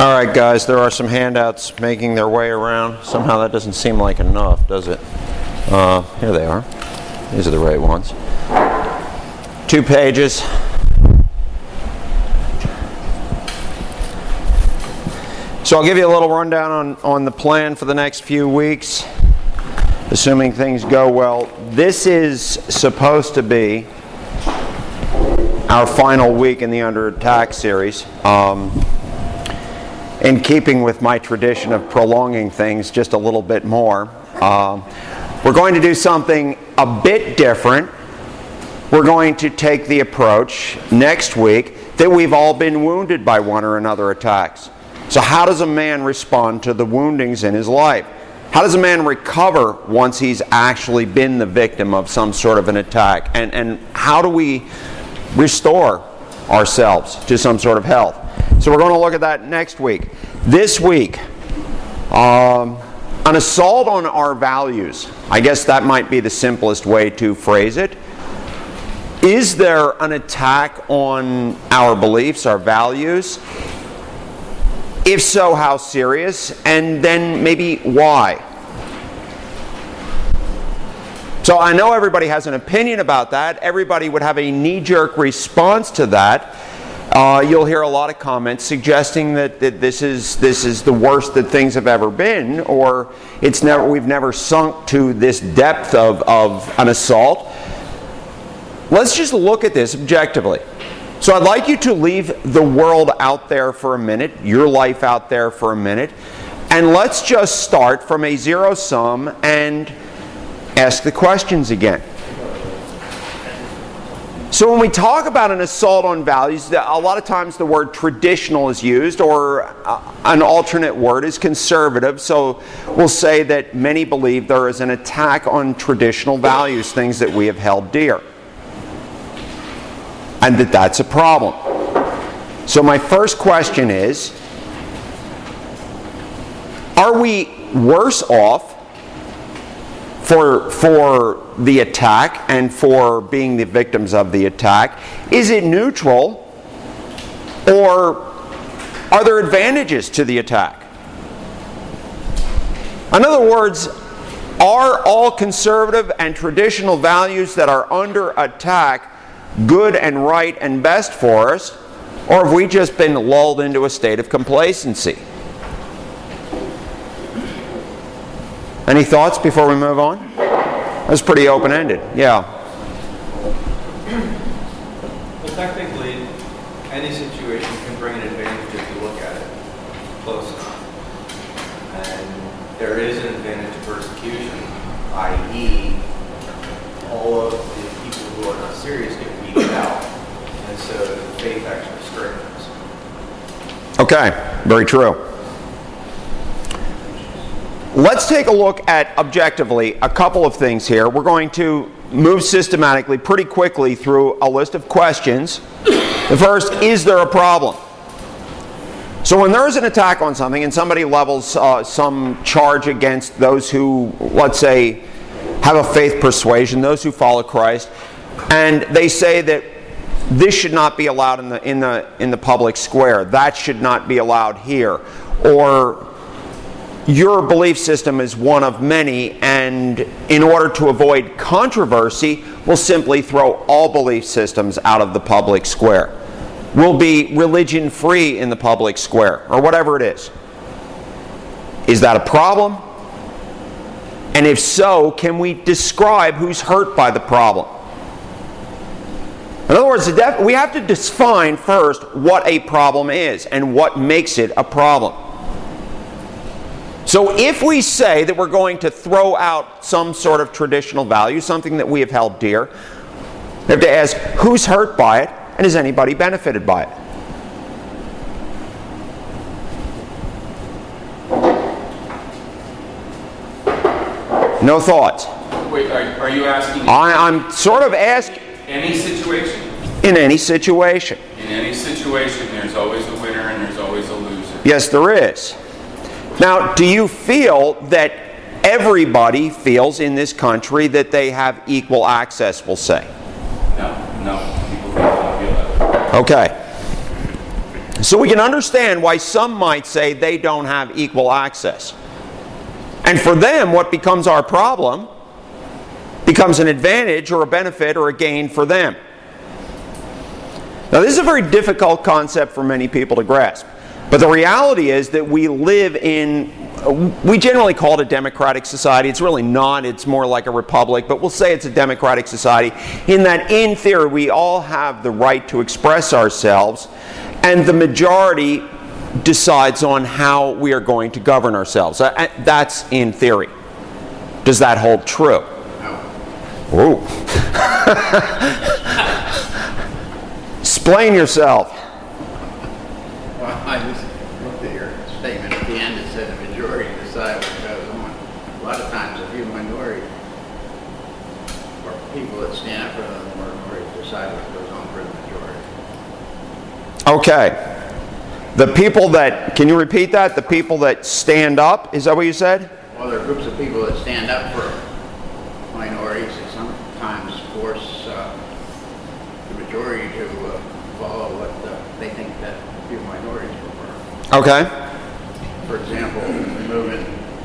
All right, guys, there are some handouts making their way around. Somehow that doesn't seem like enough, does it? Here they are. These are the right ones. 2 pages. So I'll give you a little rundown on the plan for the next few weeks, assuming things go well. This is supposed to be our final week in the Under Attack series. In keeping with my tradition of prolonging things just a little bit more, we're going to do something a bit different. We're going to take the approach next week that we've all been wounded by one or another attacks. So how does a man respond to the woundings in his life? How does a man recover once he's actually been the victim of some sort of an attack? And how do we restore ourselves to some sort of health? So we're going to look at that next week. This week, an assault on our values. I guess that might be the simplest way to phrase it. Is there an attack on our beliefs, our values? If so, how serious? And then maybe why? So I know everybody has an opinion about that. Everybody would have a knee-jerk response to that. You'll hear a lot of comments suggesting that this is the worst that things have ever been, or we've never sunk to this depth of an assault. Let's just look at this objectively. So I'd like you to leave the world out there for a minute, your life out there for a minute, and let's just start from a zero sum and ask the questions again. So when we talk about an assault on values, a lot of times the word traditional is used, or an alternate word is conservative. So we'll say that many believe there is an attack on traditional values, things that we have held dear, and that that's a problem. So my first question is, are we worse off for the attack and for being the victims of the attack? Is it neutral, or are there advantages to the attack? In other words, are all conservative and traditional values that are under attack good and right and best for us, or have we just been lulled into a state of complacency? Any thoughts before we move on? That's pretty open-ended. Yeah. Well, technically, any situation can bring an advantage if you look at it close enough. And there is an advantage to persecution, i.e., all of the people who are not serious get weeded out. And so the faith actually strengthens. Okay, very true. Let's take a look at, objectively, a couple of things here. We're going to move systematically, pretty quickly, through a list of questions. The first, is there a problem? So when there is an attack on something and somebody levels some charge against those who, let's say, have a faith persuasion, those who follow Christ, and they say that this should not be allowed in the public square, that should not be allowed here, or your belief system is one of many, and in order to avoid controversy, we'll simply throw all belief systems out of the public square. We'll be religion-free in the public square, or whatever it is. Is that a problem? And if so, can we describe who's hurt by the problem? In other words, we have to define first what a problem is and what makes it a problem. So if we say that we're going to throw out some sort of traditional value, something that we have held dear, we have to ask, who's hurt by it, and is anybody benefited by it? No thoughts? Wait, are you asking? I'm sort of asking. Any situation? In any situation. In any situation, there's always a winner and there's always a loser. Yes, there is. Now, do you feel that everybody feels in this country that they have equal access, we'll say? No, people don't feel that. Okay. So we can understand why some might say they don't have equal access. And for them, what becomes our problem becomes an advantage or a benefit or a gain for them. Now, this is a very difficult concept for many people to grasp. But the reality is that we live in, we generally call it a democratic society. It's really not. It's more like a republic. But we'll say it's a democratic society in that, in theory, we all have the right to express ourselves, and the majority decides on how we are going to govern ourselves. That's in theory. Does that hold true? Whoa. Explain yourself. Well, I just looked at your statement at the end. It said the majority decide what goes on. A lot of times, a few minority or people that stand up for the minority decide what goes on for the majority. Okay. The people that, can you repeat that? The people that stand up, is that what you said? Well, there are groups of people that stand up for minorities that sometimes force the majority to follow what they think that few minorities prefer. Okay. For example, removing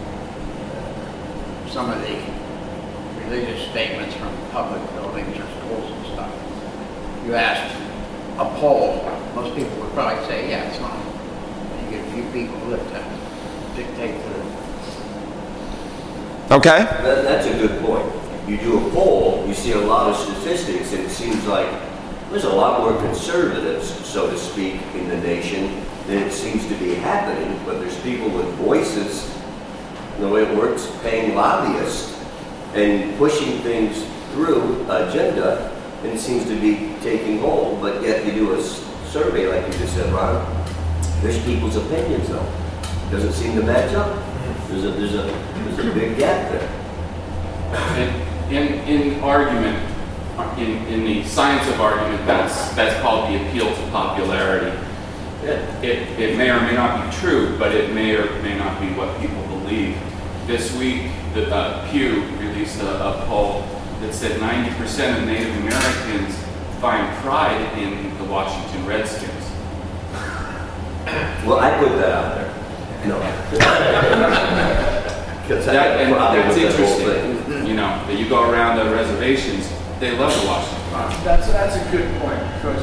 some of the religious statements from public buildings or schools and stuff. You asked a poll, most people would probably say, yeah, it's fine. You get a few people who live to dictate to them. Okay. That's a good point. You do a poll, you see a lot of statistics, and it seems like there's a lot more conservatives, so to speak, in the nation than it seems to be happening, but there's people with voices, the way it works, paying lobbyists and pushing things through agenda, and it seems to be taking hold, but yet you do a survey like you just said, Ron, there's people's opinions though. Doesn't seem to match up. There's a big gap there. In argument, in the science of argument, that's called the appeal to popularity. It may or may not be true, but it may or may not be what people believe. This week, the Pew released a poll that said 90% of Native Americans find pride in the Washington Redskins. Well, I put that out there. No. That's interesting. You know, that you go around the reservations, they love the Washington Redskins. That's a good point, because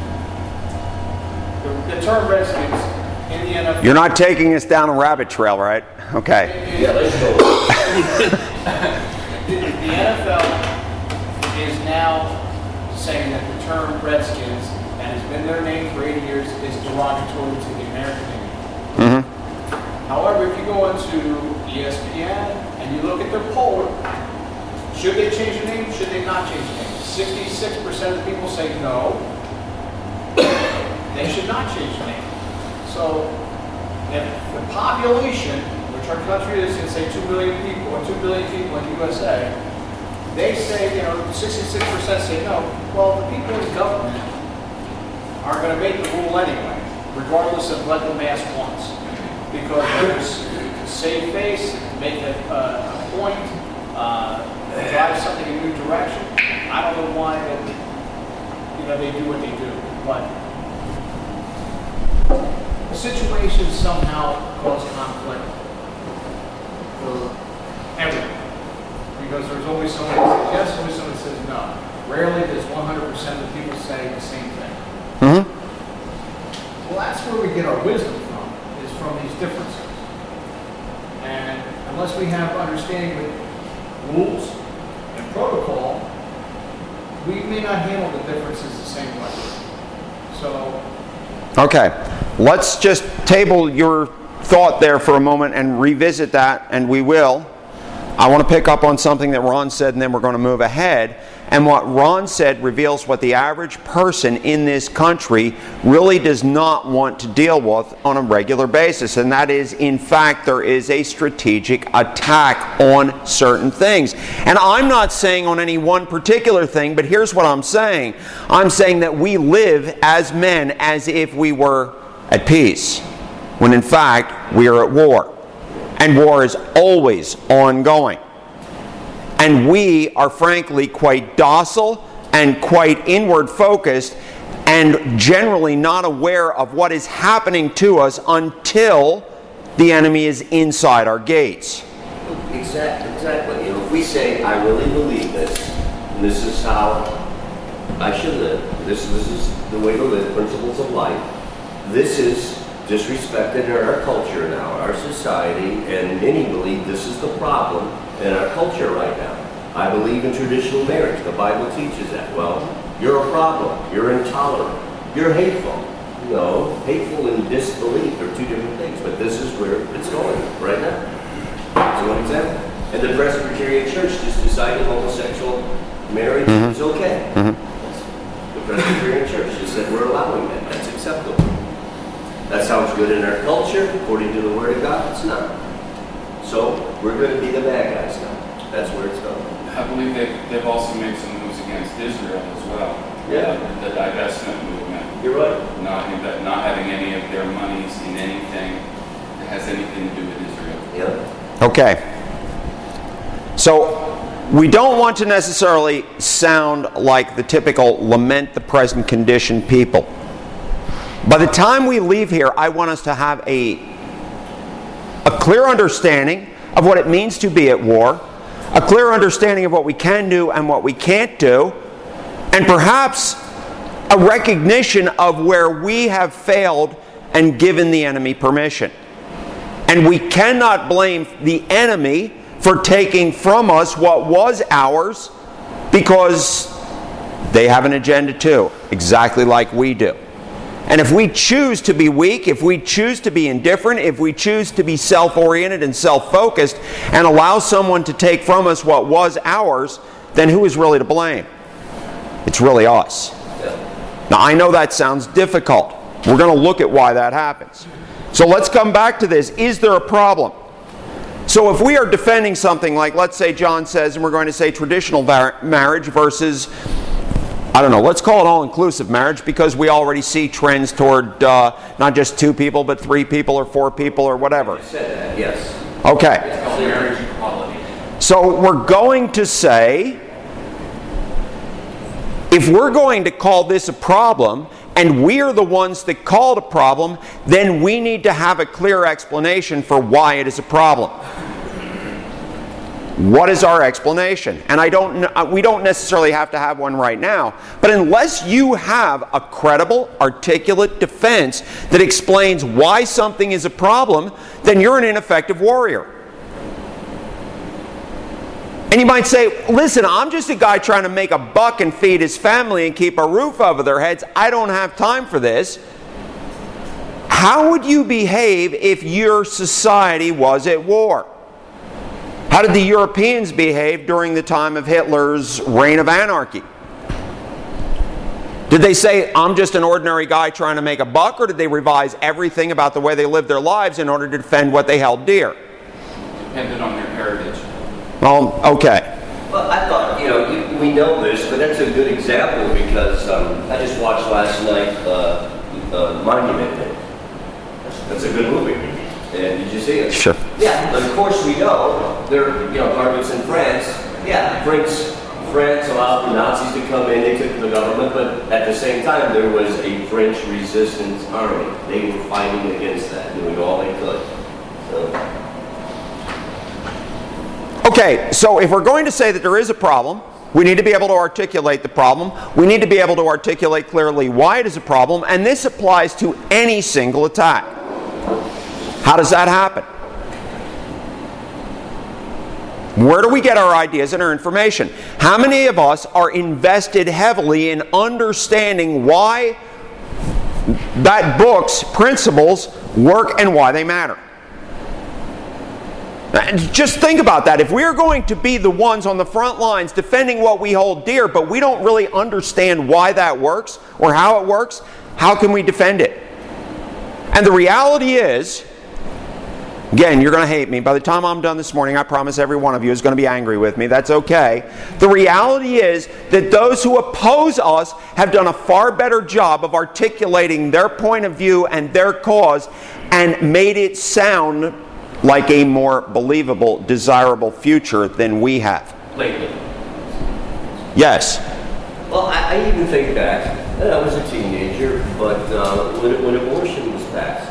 the term Redskins in the NFL... You're not taking us down a rabbit trail, right? Okay. Yeah, let's go. The NFL is now saying that the term Redskins, and has been their name for 80 years, is derogatory to the American name. Mm-hmm. However, if you go into ESPN and you look at their poll, should they change the name? Should they not change the name? 66% of people say no. They should not change the name. So, if the population, which our country is, in say 2 million people or 2 billion people in the USA, they say, 66% say no. Well, the people in government are going to make the rule anyway, regardless of what the mass wants, because there's save face, make a point, drive something in a new direction. I don't know why they do what they do, but situations somehow cause conflict for everyone, because there's always someone that says yes, always someone that says no. Rarely does 100% of the people say the same thing. Mm-hmm. Well, that's where we get our wisdom from, is from these differences. And unless we have understanding with rules and protocol, we may not handle the differences the same way. So, Okay. Let's just table your thought there for a moment and revisit that, and we will. I want to pick up on something that Ron said, and then we're going to move ahead. And what Ron said reveals what the average person in this country really does not want to deal with on a regular basis. And that is, in fact, there is a strategic attack on certain things. And I'm not saying on any one particular thing, but here's what I'm saying. I'm saying that we live as men as if we were at peace, when in fact we are at war. And war is always ongoing. And we are frankly quite docile and quite inward focused and generally not aware of what is happening to us until the enemy is inside our gates. Exactly. If we say, I really believe this, and this is how I should live, this is the way to live, principles of life, this is disrespected in our culture now, our society, and many believe this is the problem in our culture right now. I believe in traditional marriage. The Bible teaches that. Well, you're a problem. You're intolerant. You're hateful. No, hateful and disbelief are two different things, but this is where it's going right now. So one example. And the Presbyterian Church just decided homosexual marriage is okay. The Presbyterian Church just said we're allowing that. That's acceptable. That sounds good in our culture. According to the Word of God, it's not. So we're going to be the bad guys now. That's where it's going. I believe they've also made some moves against Israel as well. Yeah. The divestment movement. You're right. Not having any of their monies in anything that has anything to do with Israel. Yeah. Okay. So we don't want to necessarily sound like the typical lament the present condition people. By the time we leave here, I want us to have a clear understanding of what it means to be at war, a clear understanding of what we can do and what we can't do, and perhaps a recognition of where we have failed and given the enemy permission. And we cannot blame the enemy for taking from us what was ours, because they have an agenda too, exactly like we do. And if we choose to be weak, if we choose to be indifferent, if we choose to be self-oriented and self-focused and allow someone to take from us what was ours, then who is really to blame? It's really us. Now, I know that sounds difficult. We're going to look at why that happens. So let's come back to this. Is there a problem? So if we are defending something like, let's say John says, and we're going to say traditional marriage versus, I don't know, let's call it all-inclusive marriage, because we already see trends toward not just 2 people, but 3 people or 4 people or whatever. You said that, yes. Okay. It's called marriage equality. So we're going to say, if we're going to call this a problem, and we are the ones that call it a problem, then we need to have a clear explanation for why it is a problem. What is our explanation? And we don't necessarily have to have one right now, but unless you have a credible, articulate defense that explains why something is a problem, then you're an ineffective warrior. And you might say, listen, I'm just a guy trying to make a buck and feed his family and keep a roof over their heads. I don't have time for this. How would you behave if your society was at war? How did the Europeans behave during the time of Hitler's reign of anarchy? Did they say, I'm just an ordinary guy trying to make a buck, or did they revise everything about the way they lived their lives in order to defend what they held dear? Depended on their heritage. Well, okay. Well, I thought, we know this, but that's a good example because I just watched last night Monument Man. That's a good movie. And did you see it? Sure. Yeah, but of course we know there, governments in France. Yeah, France allowed the Nazis to come in. They took the government, but at the same time there was a French resistance army. They were fighting against that, doing all they could. So. Okay, so if we're going to say that there is a problem, we need to be able to articulate the problem. We need to be able to articulate clearly why it is a problem, and this applies to any single attack. How does that happen? Where do we get our ideas and our information? How many of us are invested heavily in understanding why that book's principles work and why they matter? Just think about that. If we're going to be the ones on the front lines defending what we hold dear, but we don't really understand why that works or how it works, how can we defend it? And the reality is, again, you're going to hate me. By the time I'm done this morning, I promise every one of you is going to be angry with me. That's okay. The reality is that those who oppose us have done a far better job of articulating their point of view and their cause and made it sound like a more believable, desirable future than we have. Lately. Yes. Well, I even think back, And I was a teenager, but when abortion was passed,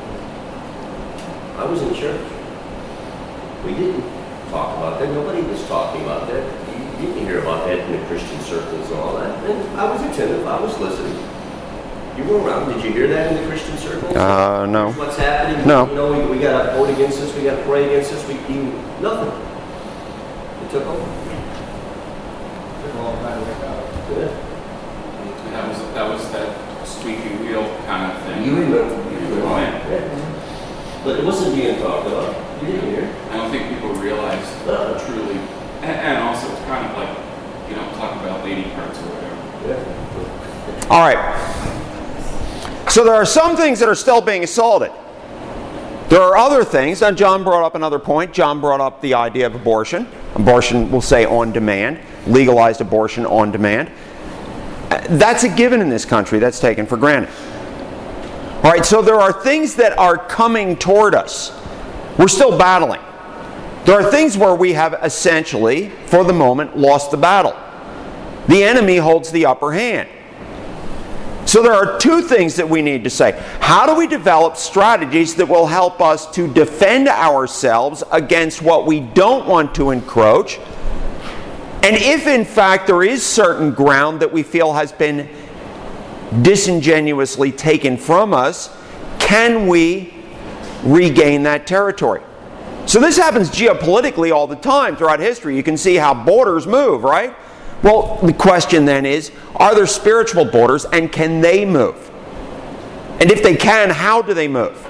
I was in church. We didn't talk about that. Nobody was talking about that. You didn't hear about that in the Christian circles and all that. And I was attentive. I was listening. You were around. Did you hear that in the Christian circles? No. What's happening? No. You know, we got to vote against this. We got to pray against this. Nothing. It took over. Took a long time to wake up. Yeah. And that was that squeaky wheel kind of thing. You remember? Oh, yeah. Yeah. But it wasn't being talked about. You didn't hear. I don't think people realize truly, and also it's kind of like, you don't talk about lady parts or whatever. Yeah. All right. So there are some things that are still being assaulted. There are other things, and John brought up another point. John brought up the idea of abortion. Abortion, we'll say on demand. Legalized abortion on demand. That's a given in this country. That's taken for granted. All right, so there are things that are coming toward us. We're still battling. There are things where we have essentially, for the moment, lost the battle. The enemy holds the upper hand. So there are two things that we need to say. How do we develop strategies that will help us to defend ourselves against what we don't want to encroach? And if in fact there is certain ground that we feel has been disingenuously taken from us, can we regain that territory? So this happens geopolitically all the time throughout history. You can see how borders move, right? Well, the question then is, are there spiritual borders and can they move? And if they can, how do they move?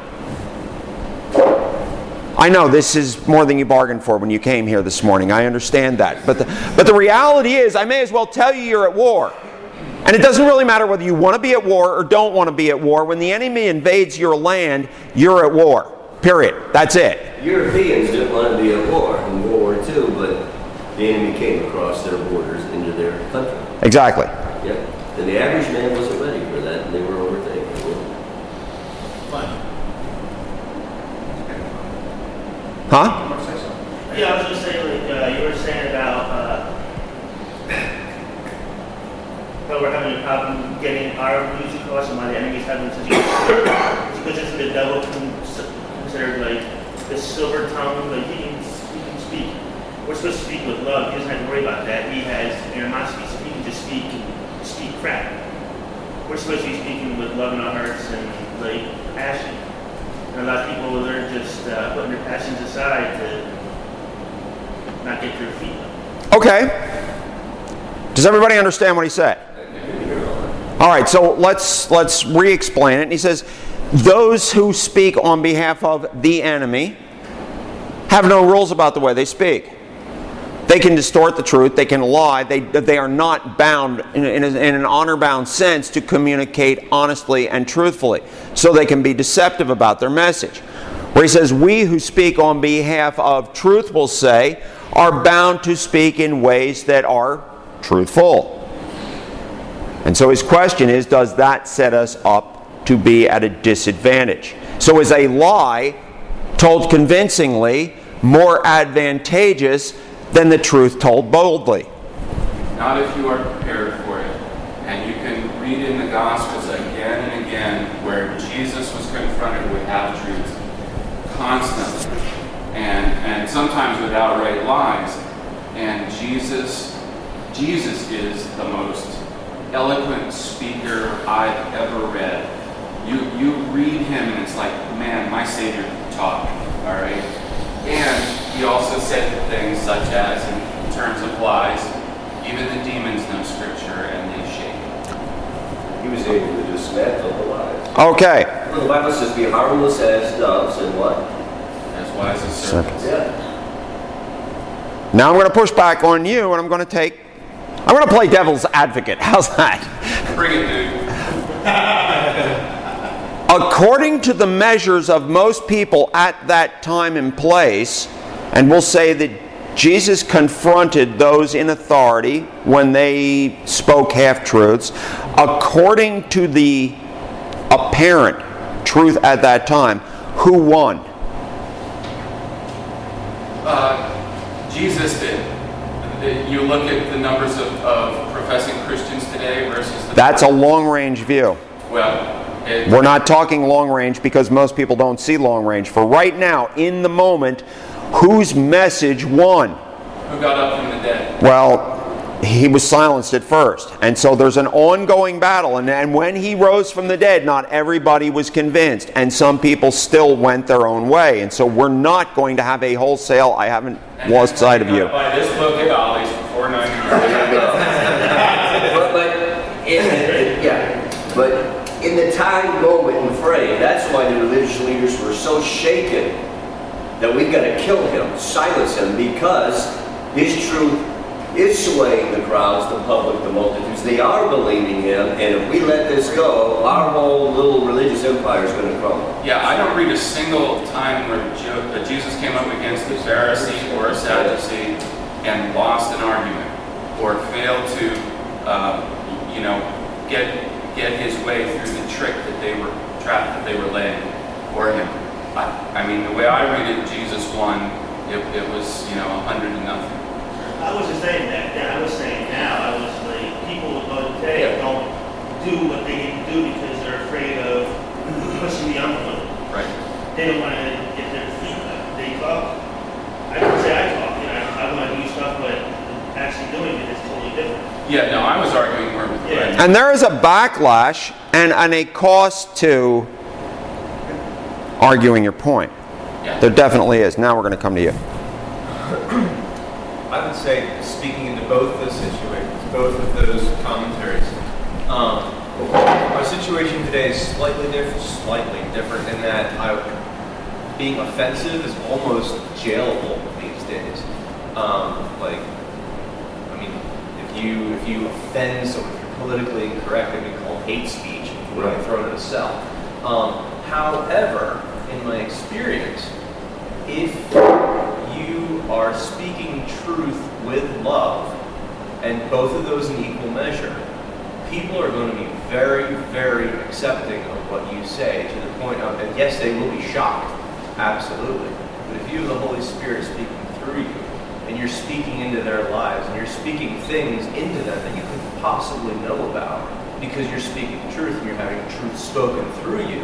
I know this is more than you bargained for when you came here this morning. I understand that. But the reality is, I may as well tell you you're at war. And it doesn't really matter whether you want to be at war or don't want to be at war. When the enemy invades your land, you're at war. Period. That's it. Europeans didn't want to be at war in World War II, but the enemy came across their borders into their country. Exactly. Yep. And the average man wasn't ready for that, and they were overtaken. Huh? Yeah, I was just saying, like, you were saying about how we're having a problem getting our views across and why the enemy's having such a it's because it's the devil considered like the silver tongue, like he can speak. We're supposed to speak with love. He doesn't have to worry about that. He has animosity, so he can just speak crap. We're supposed to be speaking with love in our hearts and like passion. And a lot of people, they're just putting their passions aside to not get their feet up. Okay. Does everybody understand what he said? All right, so let's re-explain it. And he says, those who speak on behalf of the enemy have no rules about the way they speak. They can distort the truth. They can lie. They are not bound in an honor-bound sense to communicate honestly and truthfully. So they can be deceptive about their message. Where he says, we who speak on behalf of truth, will say, are bound to speak in ways that are truthful. And so his question is, does that set us up to be at a disadvantage? So is a lie told convincingly more advantageous than the truth told boldly? Not if you are prepared for it. And you can read in the Gospels again and again where Jesus was confronted with half-truths constantly. And sometimes with outright lies. And Jesus is the most eloquent speaker I've ever read. You read him and it's like, man, my Savior can talk, all right? And he also said things such as, in terms of lies, even the demons know Scripture and they shake. He was able to dismantle the lies. Okay. Well, the Bible says, be harmless as doves and what? As wise as serpents. Yeah. Now I'm going to push back on you, and I'm going to play devil's advocate. How's that? Bring it, dude. According to the measures of most people at that time and place, and we'll say that Jesus confronted those in authority when they spoke half-truths, according to the apparent truth at that time, who won? Jesus did. You look at the numbers of professing Christians today versus the... That's a long-range view. Well, We're not talking long-range because most people don't see long-range. For right now, in the moment, whose message won? who got up from the dead? Well, he was silenced at first. And so there's an ongoing battle. And when he rose from the dead, not everybody was convinced. And some people still went their own way. And so we're not going to have a wholesale, I haven't lost sight of you. Buy this book at Ollie's for $4.99. But in the time, moment, and frame, that's why the religious leaders were so shaken that we've got to kill him, silence him, because his truth is swaying the crowds, the public, the multitudes. They are believing him, and if we let this go, our whole little religious empire is going to crumble. Yeah, I don't read a single time where Jesus came up against a Pharisee or a Sadducee and lost an argument, or failed to, get his way through the trick that they were trapped, that they were laying for him. I mean, the way I read it, Jesus won. It was 100-0. I wasn't saying that then. I was saying now. I was like, people today don't do what they need to do because they're afraid of pushing the envelope. Right. They don't want to get their feet up. They talk. I can say I talk. I want to do stuff, but actually doing it is totally different. Yeah, no, I was arguing more with Greg. And there is a backlash and a cost to arguing your point. Yeah. There definitely is. Now we're going to come to you. I would say, speaking into both those situations, both of those commentaries, our situation today is slightly different in that being offensive is almost jailable these days. If you offend someone, if you're politically incorrect, it would be called hate speech, and you would be thrown in a cell. However, in my experience, if you are speaking truth with love, and both of those in equal measure, people are going to be very, very accepting of what you say, to the point of, and yes, they will be shocked, absolutely. But if you have the Holy Spirit speaking through you, and you're speaking into their lives, and you're speaking things into them that you could possibly know about, because you're speaking truth and you're having truth spoken through you,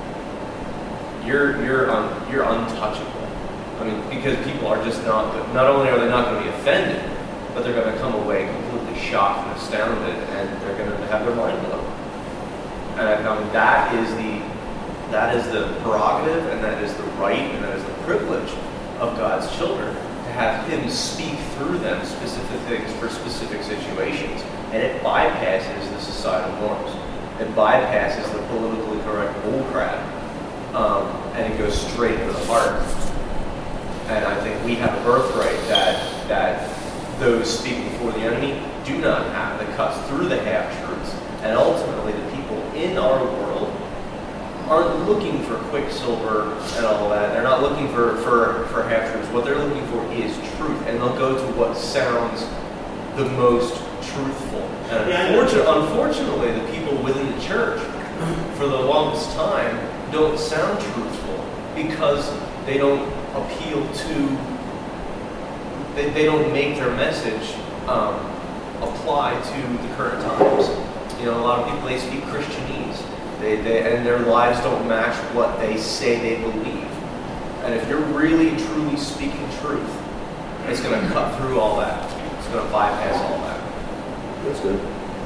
you're untouchable. I mean, because people are just not only are they not going to be offended, but they're going to come away completely shocked and astounded, and they're going to have their mind blown. And I mean, that is the prerogative, and that is the right, and that is the privilege of God's children, to have Him speak through them specific things for specific situations. And it bypasses the societal norms. It bypasses the politically correct bullcrap, and it goes straight to the heart. And I think we have a birthright that those speaking for the enemy do not have, that cuts through the half-truths. And ultimately, the people in our world aren't looking for quicksilver and all that. They're not looking for half-truths. What they're looking for is truth. And they'll go to what sounds the most truthful. And unfortunately, the people within the church, for the longest time, don't sound truthful because they don't appeal to, they don't make their message apply to the current times. A lot of people, they speak Christianese, and their lives don't match what they say they believe. And if you're really truly speaking truth, it's going to cut through all that. It's going to bypass all that. That's good.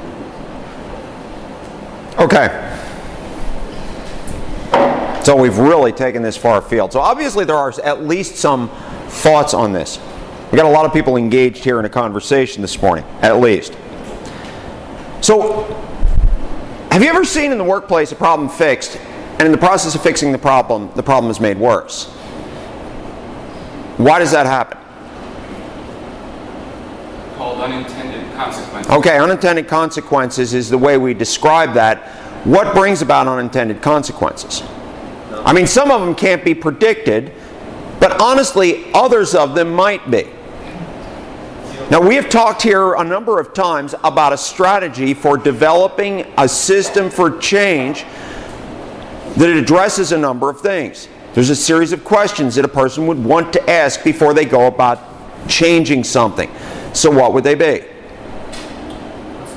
Okay. So we've really taken this far afield. So obviously there are at least some thoughts on this. We got a lot of people engaged here in a conversation this morning, at least. So, have you ever seen in the workplace a problem fixed, and in the process of fixing the problem is made worse? Why does that happen? Called unintended consequences. Okay, unintended consequences is the way we describe that. What brings about unintended consequences? I mean, some of them can't be predicted, but honestly, others of them might be. Now, we have talked here a number of times about a strategy for developing a system for change that addresses a number of things. There's a series of questions that a person would want to ask before they go about changing something. So what would they be? What's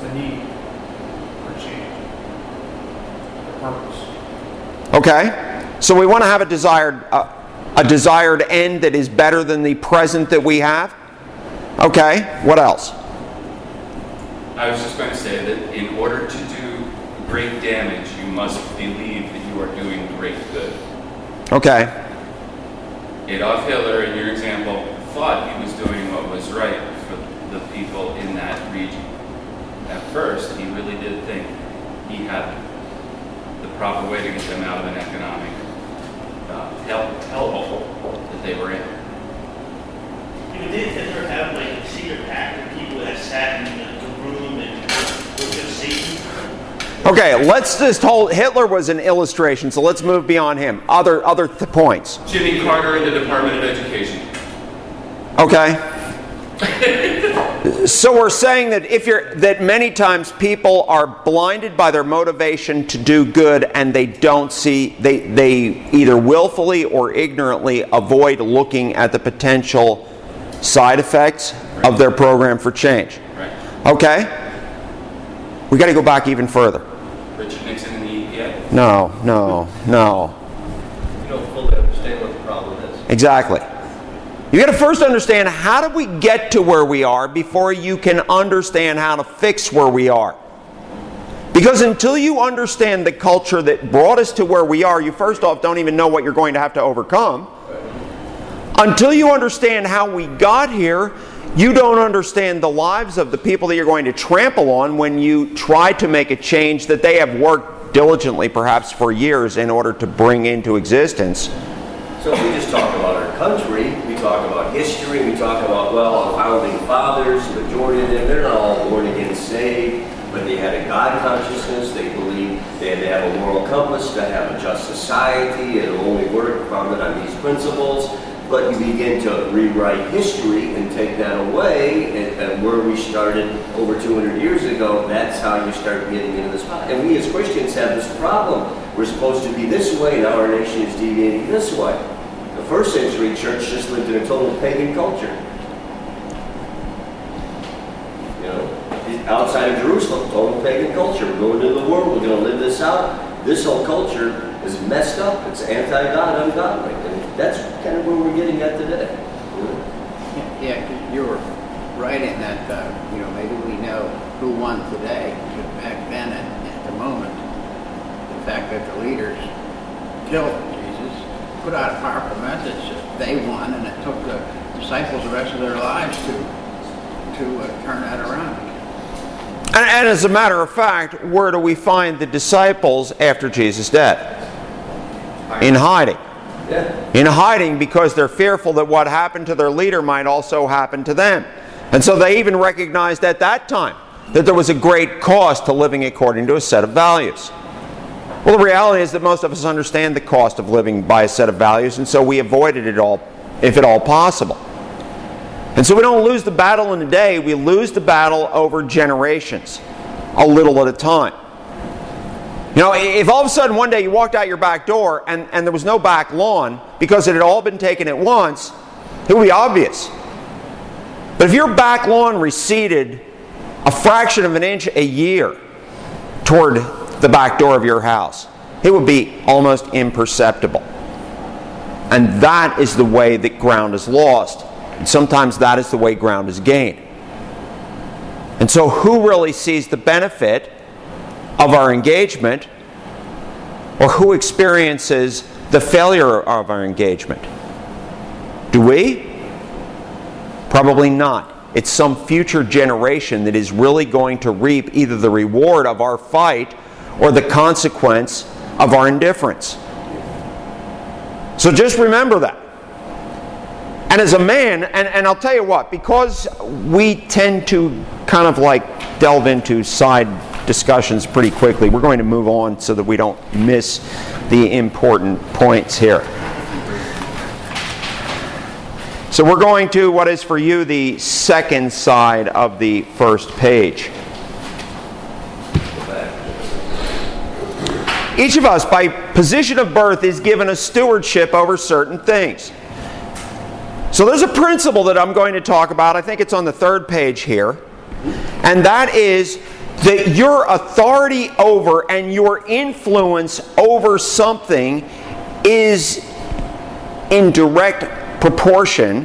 Okay? So we want to have a desired end that is better than the present that we have. Okay, what else? I was just going to say that in order to do great damage, you must believe that you are doing great good. Okay. Adolf Hitler, in your example, thought he was doing what was right for the people in that region. At first, he really did think he had the proper way to get them out of an economic hellhole that they were in. Did Hitler have like a secret pact of people that sat in the room and worshiped Satan? Okay, let's just hold. Hitler was an illustration, so let's move beyond him. Other points. Jimmy Carter in the Department of Education. Okay. So we're saying that that many times people are blinded by their motivation to do good, and they don't see, they either willfully or ignorantly avoid looking at the potential side effects of their program for change. Right. Okay? We got to go back even further. Richard Nixon and the EPA. No. You don't fully understand what the problem is. Exactly. You got to first understand, how did we get to where we are before you can understand how to fix where we are. Because until you understand the culture that brought us to where we are, you first off don't even know what you're going to have to overcome. Until you understand how we got here, you don't understand the lives of the people that you're going to trample on when you try to make a change that they have worked diligently, perhaps for years, in order to bring into existence. So if we just talk about our country, we talk about history, we talk about, well, our founding fathers, the majority of them, they're not all born again saved, but they had a God consciousness, they believed they had to have a moral compass to have a just society, and only work founded on these principles. But you begin to rewrite history and take that away, and where we started over 200 years ago, that's how you start getting into this spot. And we as Christians have this problem. We're supposed to be this way, now our nation is deviating this way. The first century church just lived in a total pagan culture. You know, outside of Jerusalem, total pagan culture. We're going into the world, we're going to live this out. This whole culture is messed up. It's anti-God, ungodly. And that's kind of where we're getting at today. Yeah, you were right in that, maybe we know who won today, but back then at the moment, the fact that the leaders killed Jesus put out a powerful message that they won, and it took the disciples the rest of their lives to turn that around. And as a matter of fact, where do we find the disciples after Jesus' death? In hiding. Yeah. In hiding, because they're fearful that what happened to their leader might also happen to them. And so they even recognized at that time that there was a great cost to living according to a set of values. Well, the reality is that most of us understand the cost of living by a set of values, and so we avoided it all, if at all possible. And so we don't lose the battle in a day, we lose the battle over generations, a little at a time. You know, if all of a sudden one day you walked out your back door and there was no back lawn because it had all been taken at once, it would be obvious. But if your back lawn receded a fraction of an inch a year toward the back door of your house, it would be almost imperceptible. And that is the way that ground is lost. And sometimes that is the way ground is gained. And so who really sees the benefit of our engagement, or who experiences the failure of our engagement? Do we? Probably not. It's some future generation that is really going to reap either the reward of our fight or the consequence of our indifference. So just remember that. And as a man, and I'll tell you what, because we tend to kind of like delve into side discussions pretty quickly, we're going to move on so that we don't miss the important points here. So we're going to what is for you the second side of the first page. Each of us, by position of birth, is given a stewardship over certain things. So there's a principle that I'm going to talk about. I think it's on the third page here. And that is that your authority over and your influence over something is in direct proportion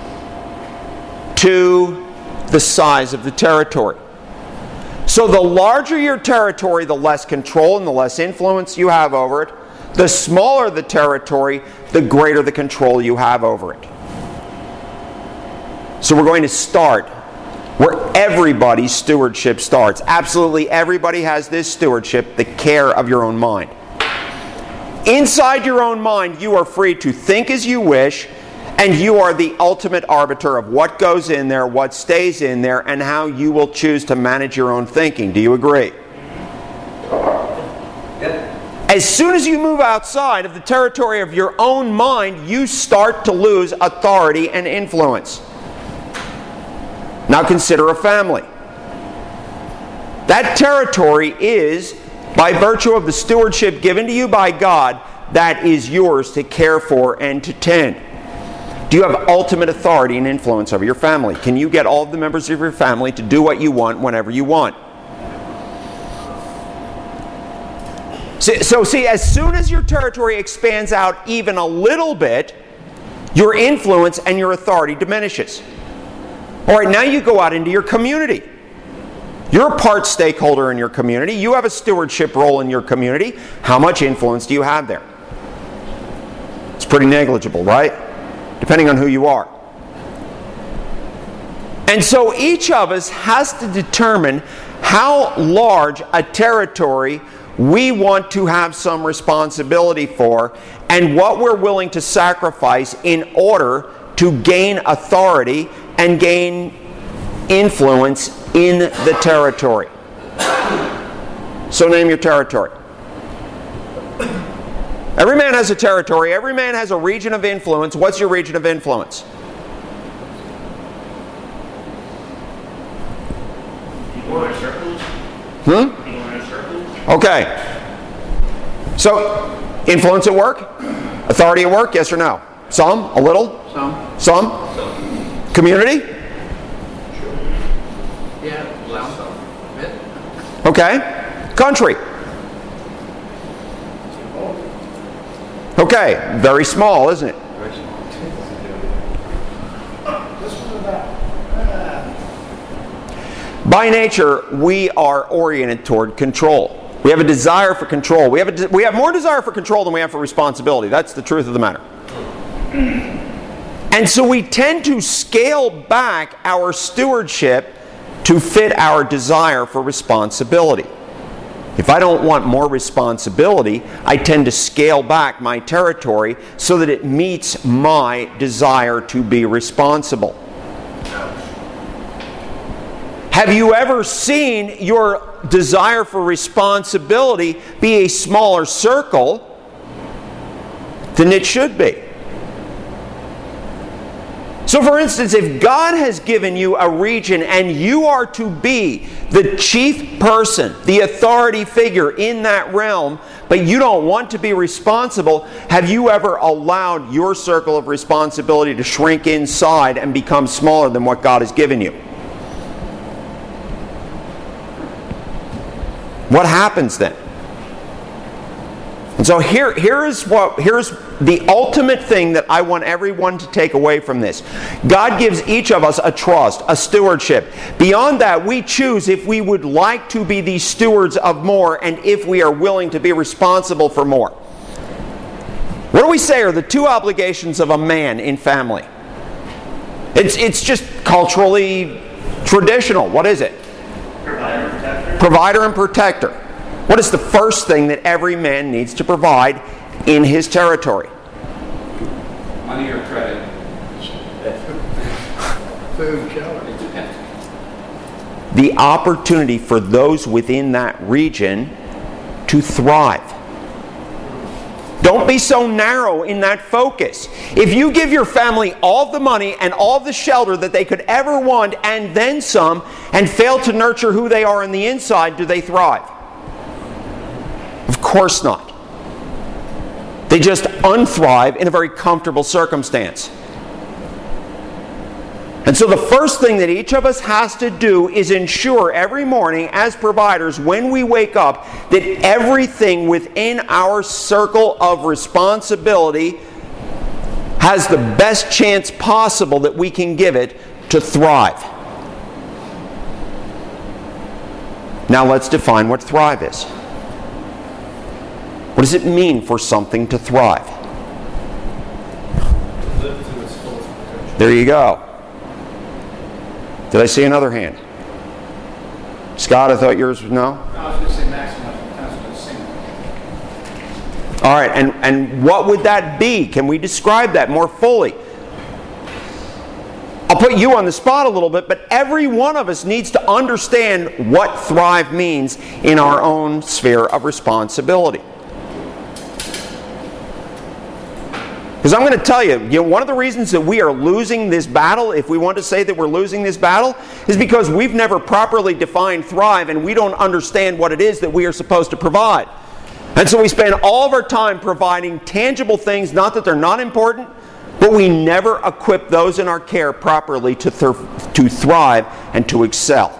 to the size of the territory. So the larger your territory, the less control and the less influence you have over it. The smaller the territory, the greater the control you have over it. So we're going to start where everybody's stewardship starts. Absolutely everybody has this stewardship, the care of your own mind. Inside your own mind, you are free to think as you wish, and you are the ultimate arbiter of what goes in there, what stays in there, and how you will choose to manage your own thinking. Do you agree? As soon as you move outside of the territory of your own mind, you start to lose authority and influence. Now consider a family. That territory is, by virtue of the stewardship given to you by God, that is yours to care for and to tend. Do you have ultimate authority and influence over your family? Can you get all of the members of your family to do what you want whenever you want? So see, as soon as your territory expands out even a little bit, your influence and your authority diminishes. All right, now you go out into your community. You're a part stakeholder in your community. You have a stewardship role in your community. How much influence do you have there? It's pretty negligible, right? Depending on who you are. And so each of us has to determine how large a territory we want to have some responsibility for, and what we're willing to sacrifice in order to gain authority and gain influence in the territory. So name your territory. Every man has a territory. Every man has a region of influence. What's your region of influence? People in circles. People in circles. Okay. So, influence at work? Authority at work? Yes or no? Some? A little? Some? Community? Yeah, well, a bit. Okay. Country? Okay. Very small, isn't it? By nature, we are oriented toward control. We have a desire for control. We have more desire for control than we have for responsibility. That's the truth of the matter. And so we tend to scale back our stewardship to fit our desire for responsibility. If I don't want more responsibility, I tend to scale back my territory so that it meets my desire to be responsible. Have you ever seen your desire for responsibility be a smaller circle than it should be? So for instance, if God has given you a region and you are to be the chief person, the authority figure in that realm, but you don't want to be responsible, have you ever allowed your circle of responsibility to shrink inside and become smaller than what God has given you? What happens then? And so here's the ultimate thing that I want everyone to take away from this. God gives each of us a trust, a stewardship. Beyond that, we choose if we would like to be the stewards of more and if we are willing to be responsible for more. What do we say are the two obligations of a man in family? It's just culturally traditional. What is it? Provider and protector. Provider and protector. What is the first thing that every man needs to provide in his territory? Money or credit? Food, shelter. It depends. The opportunity for those within that region to thrive. Don't be so narrow in that focus. If you give your family all the money and all the shelter that they could ever want and then some, and fail to nurture who they are on the inside, do they thrive? Of course not. They just unthrive in a very comfortable circumstance. And so the first thing that each of us has to do is ensure every morning as providers, when we wake up, that everything within our circle of responsibility has the best chance possible that we can give it to thrive. Now let's define what thrive is. What does it mean for something to thrive? Live to its fullest potential. There you go. Did I see another hand? Scott, I thought yours was no? I was going to say maximize the potential of the single. All right, and what would that be? Can we describe that more fully? I'll put you on the spot a little bit, but every one of us needs to understand what thrive means in our own sphere of responsibility. Because I'm going to tell you, one of the reasons that we are losing this battle, if we want to say that we're losing this battle, is because we've never properly defined thrive and we don't understand what it is that we are supposed to provide. And so we spend all of our time providing tangible things, not that they're not important, but we never equip those in our care properly to thrive and to excel.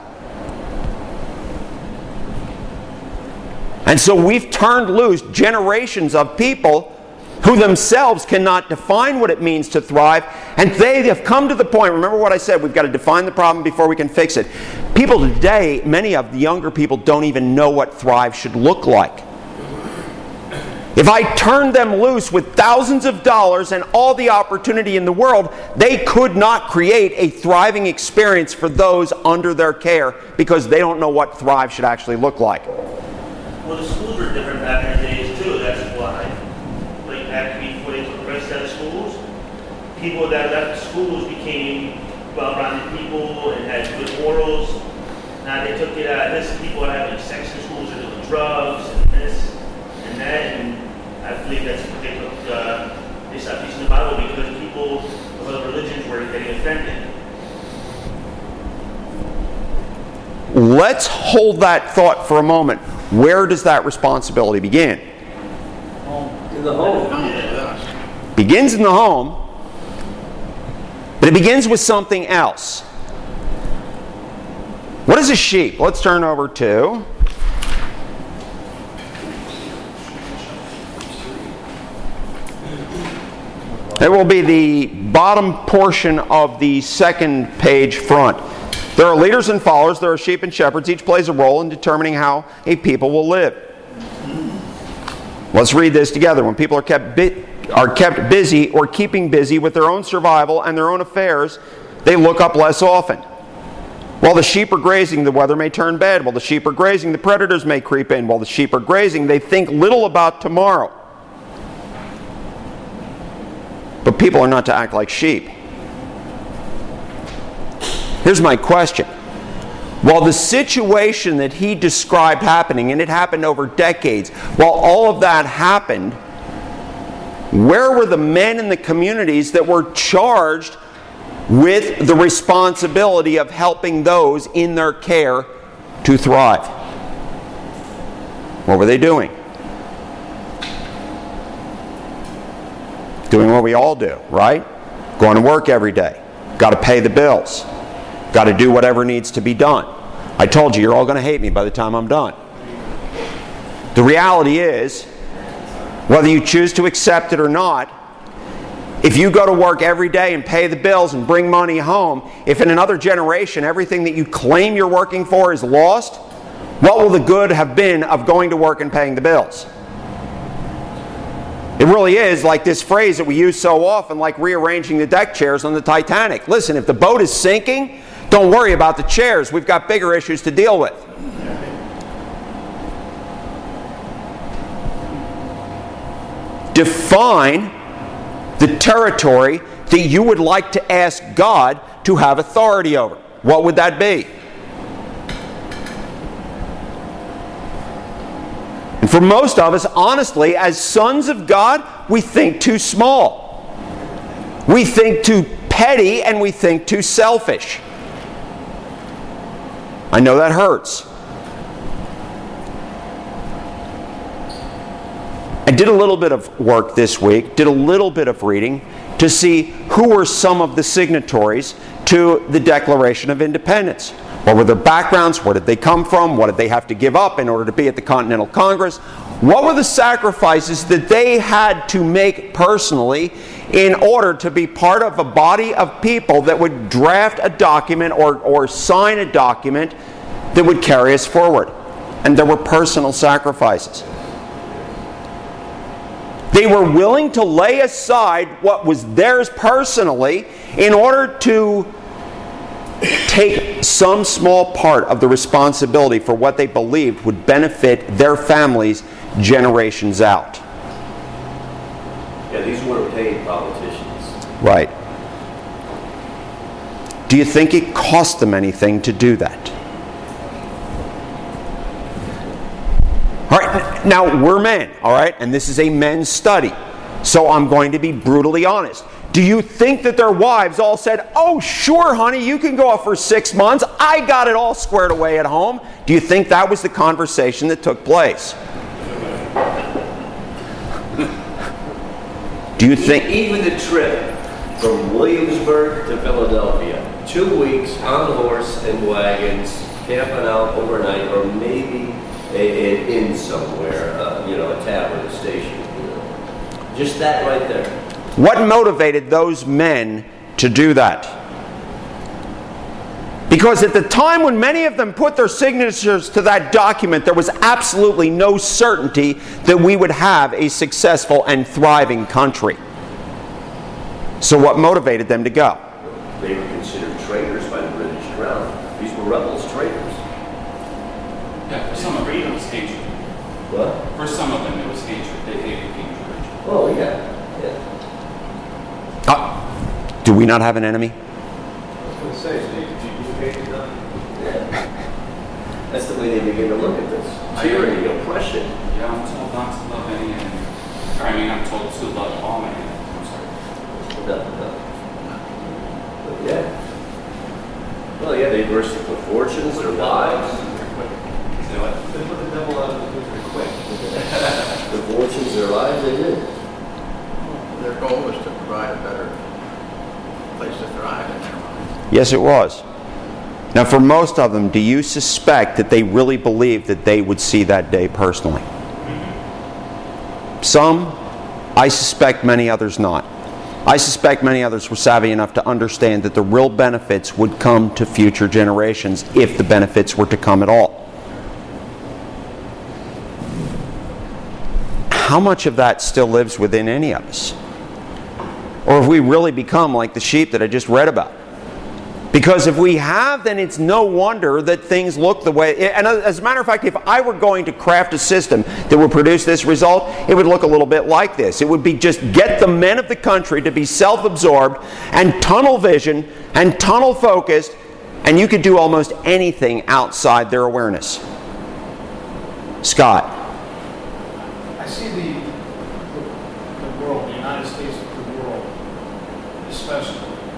And so we've turned loose generations of people who themselves cannot define what it means to thrive, and they have come to the point, remember what I said, we've got to define the problem before we can fix it. People today, many of the younger people, don't even know what thrive should look like. If I turned them loose with thousands of dollars and all the opportunity in the world, they could not create a thriving experience for those under their care because they don't know what thrive should actually look like. Well, the schools were different back in the days too, that's why. Like before they took Christ out of schools, people that left schools became well-rounded people and had good morals. Now they took it out, this people are having sex in schools, they're doing drugs and this and that, and I believe that's what they took, they stopped teaching the Bible because people of other religions were getting offended. Let's hold that thought for a moment. Where does that responsibility begin? In the home. Begins in the home, but it begins with something else. What is a sheep? Let's turn over to... It will be the bottom portion of the second page front. There are leaders and followers, there are sheep and shepherds. Each plays a role in determining how a people will live. Let's read this together. When people are kept busy or keeping busy with their own survival and their own affairs, they look up less often. While the sheep are grazing, the weather may turn bad. While the sheep are grazing, the predators may creep in. While the sheep are grazing, they think little about tomorrow. But people are not to act like sheep. Here's my question. While the situation that he described happening, and it happened over decades, while all of that happened, where were the men in the communities that were charged with the responsibility of helping those in their care to thrive? What were they doing? Doing what we all do, right? Going to work every day. Got to pay the bills. Got to do whatever needs to be done. I told you, you're all going to hate me by the time I'm done. The reality is, whether you choose to accept it or not, if you go to work every day and pay the bills and bring money home, if in another generation everything that you claim you're working for is lost, what will the good have been of going to work and paying the bills? It really is like this phrase that we use so often, like rearranging the deck chairs on the Titanic. Listen, if the boat is sinking, don't worry about the chairs. We've got bigger issues to deal with. Define the territory that you would like to ask God to have authority over. What would that be? And for most of us, honestly, as sons of God, we think too small. We think too petty and we think too selfish. I know that hurts. I did a little bit of work this week, did a little bit of reading to see who were some of the signatories to the Declaration of Independence. What were their backgrounds? Where did they come from? What did they have to give up in order to be at the Continental Congress? What were the sacrifices that they had to make personally in order to be part of a body of people that would draft a document or sign a document that would carry us forward? And there were personal sacrifices. They were willing to lay aside what was theirs personally in order to take some small part of the responsibility for what they believed would benefit their families generations out. Yeah, these weren't paid politicians. Right. Do you think it cost them anything to do that? All right, now we're men, all right, and this is a men's study, so I'm going to be brutally honest. Do you think that their wives all said, "Oh, sure, honey, you can go off for 6 months. I got it all squared away at home"? Do you think that was the conversation that took place? Do you think... Even the trip from Williamsburg to Philadelphia, 2 weeks on horse and wagons, camping out overnight, or maybe an inn somewhere, a tavern, a station. Just that right there. What motivated those men to do that? Because at the time when many of them put their signatures to that document, there was absolutely no certainty that we would have a successful and thriving country. So what motivated them to go? They were considered traitors by the British Crown. These were rebels, traitors. Yeah, for some of them it was hatred. What? For some of them it was hatred. They hated King George. Oh, yeah. Do we not have an enemy? I was going to say, so did you hate them? Yeah. That's the way they begin to look at this. Tyranny, oppression. Yeah, I'm told not to love any enemy. I'm told to love all my enemies. I'm sorry. No. But yeah. Well, yeah, they versed their fortunes, their lives. They put the devil out of the misery quick. Their fortunes, their lives, they did. Their goal was to provide a better place to thrive in their lives. Yes, it was. Now, for most of them, do you suspect that they really believed that they would see that day personally? Some, I suspect many others not. I suspect many others were savvy enough to understand that the real benefits would come to future generations if the benefits were to come at all. How much of that still lives within any of us? Or have we really become like the sheep that I just read about? Because if we have, then it's no wonder that things look the way... And as a matter of fact, if I were going to craft a system that would produce this result, it would look a little bit like this. It would be just get the men of the country to be self-absorbed and tunnel vision and tunnel focused, and you could do almost anything outside their awareness. Scott. I see the world, the United States, the world, especially,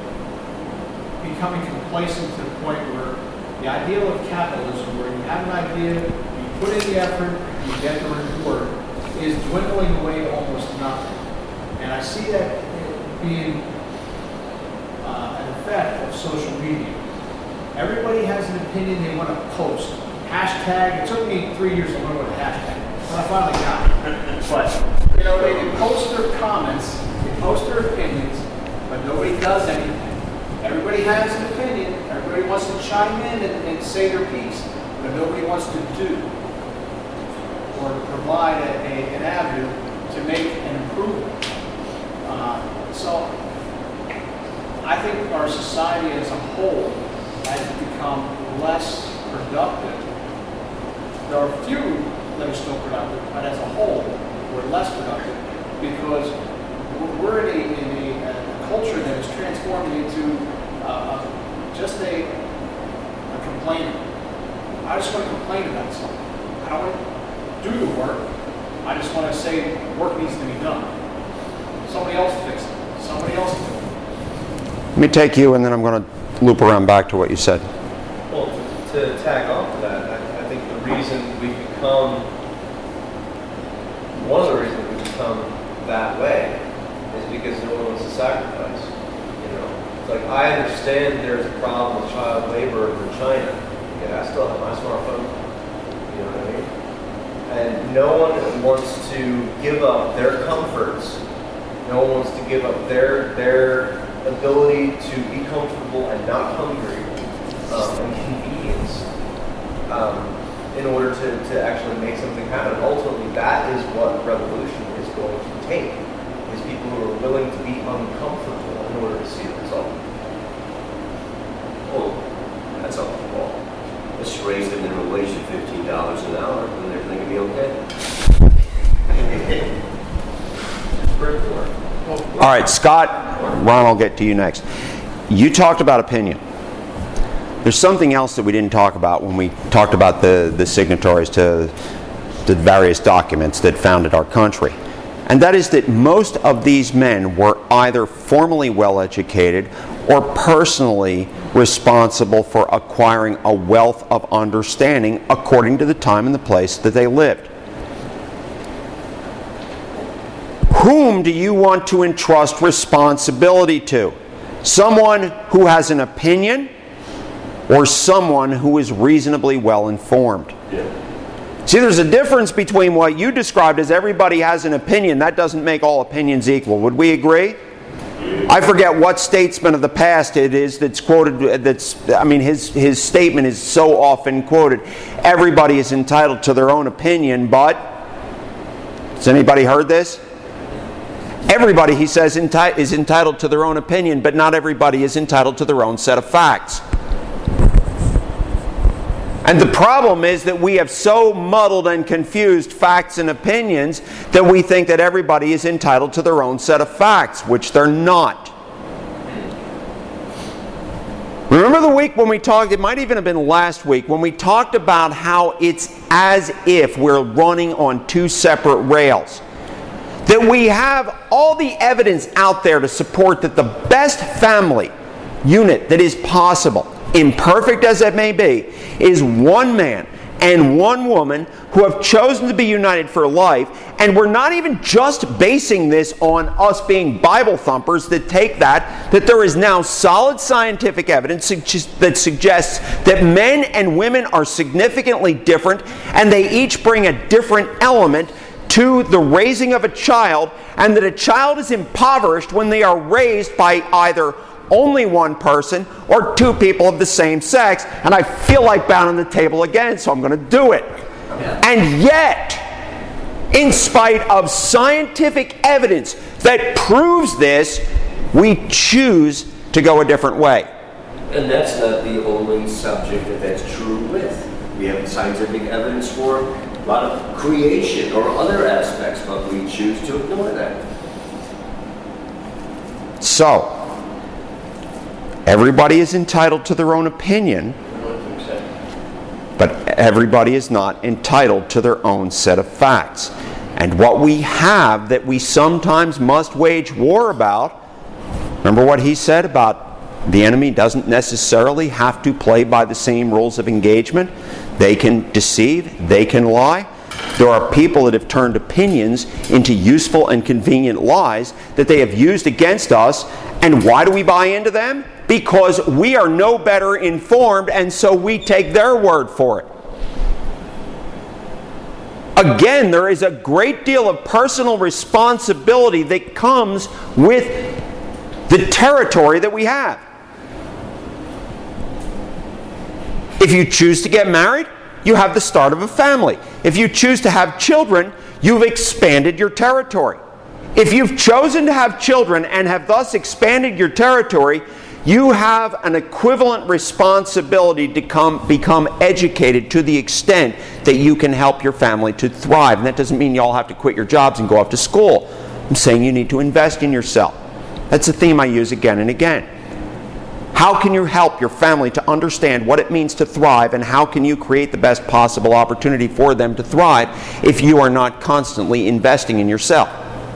becoming complacent to the point where the ideal of capitalism, where you have an idea, you put in the effort, you get the reward, is dwindling away to almost nothing. And I see that being an effect of social media. Everybody has an opinion they want to post. Hashtag, it took me 3 years to learn what a hashtag is, but I finally got it. But, they can post their comments, they post their opinions, but nobody does anything. Everybody has an opinion, everybody wants to chime in and say their piece, but nobody wants to do or provide an avenue to make an improvement. So I think our society as a whole has become less productive. There are a few that are still productive, but as a whole, we're less productive because we're in a culture that is transforming into just a complainer. I just want to complain about something. I don't want to do the work. I just want to say work needs to be done. Somebody else fix it. Somebody else do it. Let me take you, and then I'm going to loop around back to what you said. Well, to tag on to that, I think the reason we've become, one of the reasons we've become that way is because no one wants to sacrifice. It's like, I understand there's a problem with child labor in China. Yeah, I still have my smartphone. You know what I mean? And no one wants to give up their comforts. No one wants to give up their ability to be comfortable and not hungry and convenience in order to actually make something happen. Ultimately, that is what revolution is going to take, is people who are willing to be uncomfortable in order to see the result. Oh, that's off the wall. Let's raise the minimum wage to $15 an hour, and everything will be okay. It's pretty poor. All right, Scott, Ron, I'll get to you next. You talked about opinion. There's something else that we didn't talk about when we talked about the signatories to the various documents that founded our country. And that is that most of these men were either formally well-educated or personally responsible for acquiring a wealth of understanding according to the time and the place that they lived. Whom do you want to entrust responsibility to? Someone who has an opinion or someone who is reasonably well informed? Yeah. See, there's a difference between what you described as everybody has an opinion. That doesn't make all opinions equal. Would we agree? I forget what statesman of the past it is that's quoted. His statement is so often quoted. Everybody is entitled to their own opinion, but has anybody heard this? Everybody, he says, is entitled to their own opinion, but not everybody is entitled to their own set of facts. And the problem is that we have so muddled and confused facts and opinions that we think that everybody is entitled to their own set of facts, which they're not. Remember the week when we talked, it might even have been last week, when we talked about how it's as if we're running on two separate rails. That we have all the evidence out there to support that the best family unit that is possible, imperfect as it may be, is one man and one woman who have chosen to be united for life. And we're not even just basing this on us being Bible thumpers that take that there is now solid scientific evidence that suggests that men and women are significantly different and they each bring a different element to the raising of a child, and that a child is impoverished when they are raised by either only one person or two people of the same sex. And I feel like pounding the table again, so I'm going to do it. And yet, in spite of scientific evidence that proves this, we choose to go a different way. And that's not the only subject that's true with. We have scientific evidence for a lot of creation or other aspects, but we choose to ignore that. So, everybody is entitled to their own opinion, but everybody is not entitled to their own set of facts. And what we have that we sometimes must wage war about, remember what he said about the enemy doesn't necessarily have to play by the same rules of engagement. They can deceive, they can lie. There are people that have turned opinions into useful and convenient lies that they have used against us. And why do we buy into them? Because we are no better informed, and so we take their word for it. Again, there is a great deal of personal responsibility that comes with the territory that we have. If you choose to get married, you have the start of a family. If you choose to have children, you've expanded your territory. If you've chosen to have children and have thus expanded your territory, you have an equivalent responsibility to become educated to the extent that you can help your family to thrive. And that doesn't mean you all have to quit your jobs and go off to school. I'm saying you need to invest in yourself. That's a theme I use again and again. How can you help your family to understand what it means to thrive, and how can you create the best possible opportunity for them to thrive if you are not constantly investing in yourself?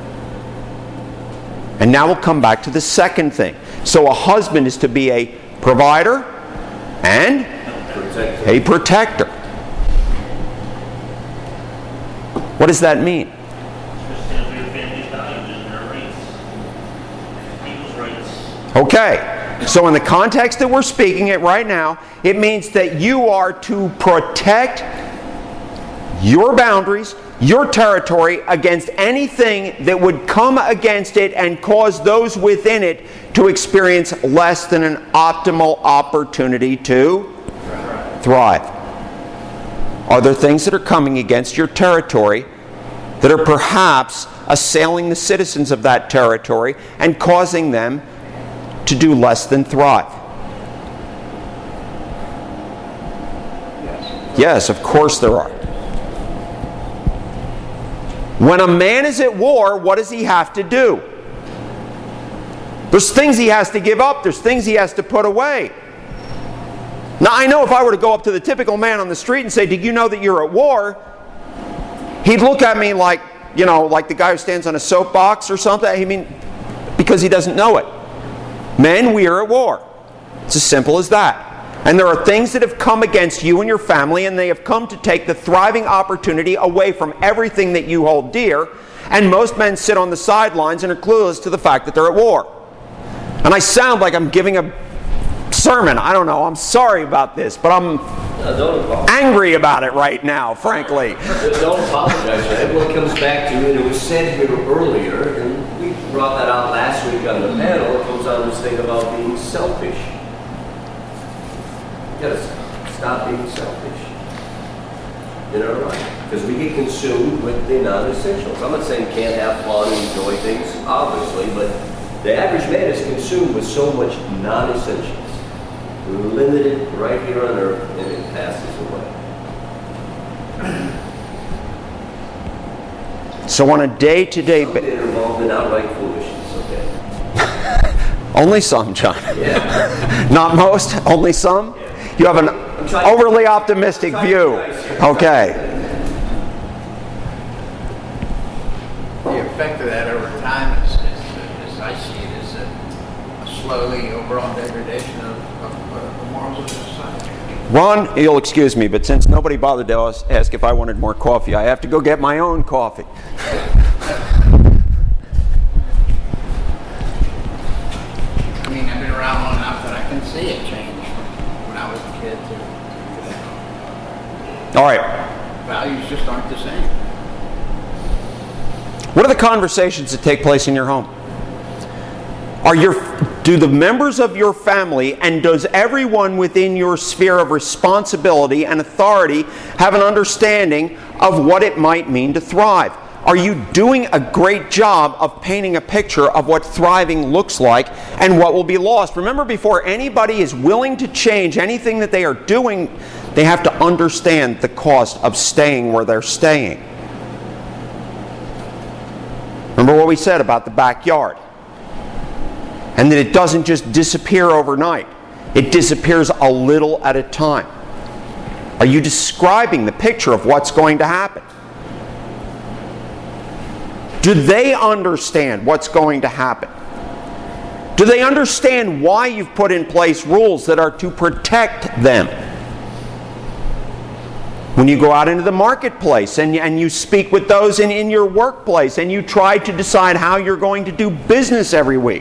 And now we'll come back to the second thing. So a husband is to be a provider and a protector. What does that mean? Okay. So in the context that we're speaking it right now, it means that you are to protect your boundaries, your territory, against anything that would come against it and cause those within it to experience less than an optimal opportunity to thrive. Are there things that are coming against your territory that are perhaps assailing the citizens of that territory and causing them to do less than thrive? Yes, of course there are. When a man is at war, what does he have to do? There's things he has to give up. There's things he has to put away. Now, I know if I were to go up to the typical man on the street and say, "Did you know that you're at war?" He'd look at me like, like the guy who stands on a soapbox or something. I mean, because he doesn't know it. Men, we are at war. It's as simple as that. And there are things that have come against you and your family, and they have come to take the thriving opportunity away from everything that you hold dear. And most men sit on the sidelines and are clueless to the fact that they're at war. And I sound like I'm giving a sermon. I don't know. I'm sorry about this, but I'm angry about it right now, frankly. Don't apologize. Everyone comes back to you, and it was said here earlier, and we brought that out last week on the panel. It goes on this thing about being selfish. You gotta stop being selfish in our life, because we get consumed with the non-essentials. I'm not saying you can't have fun and enjoy things, obviously, but the average man is consumed with so much non-essentials. We're limited right here on earth, and it passes away. So on a day-to-day basis, they're involved in outright foolishness. Okay. Only some, John. Yeah. Not most. Only some. Yeah. You have an overly optimistic view. Okay. The effect of that over time is as I see it, is a slowly overall degradation of the morals of society. Ron, you'll excuse me, but since nobody bothered to ask if I wanted more coffee, I have to go get my own coffee. I mean, I've been around long enough that I can see it change from when I was a kid to today. All right. Values just aren't the same. What are the conversations that take place in your home? Do the members of your family and does everyone within your sphere of responsibility and authority have an understanding of what it might mean to thrive? Are you doing a great job of painting a picture of what thriving looks like and what will be lost? Remember, before anybody is willing to change anything that they are doing, they have to understand the cost of staying where they're staying. Remember what we said about the backyard? And that it doesn't just disappear overnight. It disappears a little at a time. Are you describing the picture of what's going to happen? Do they understand what's going to happen? Do they understand why you've put in place rules that are to protect them? When you go out into the marketplace and you speak with those in your workplace and you try to decide how you're going to do business every week,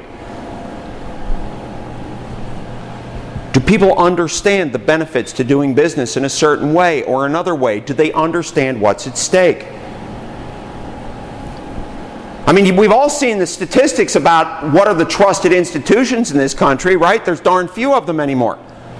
do people understand the benefits to doing business in a certain way or another way? Do they understand what's at stake? I mean, we've all seen the statistics about what are the trusted institutions in this country, right? There's darn few of them anymore.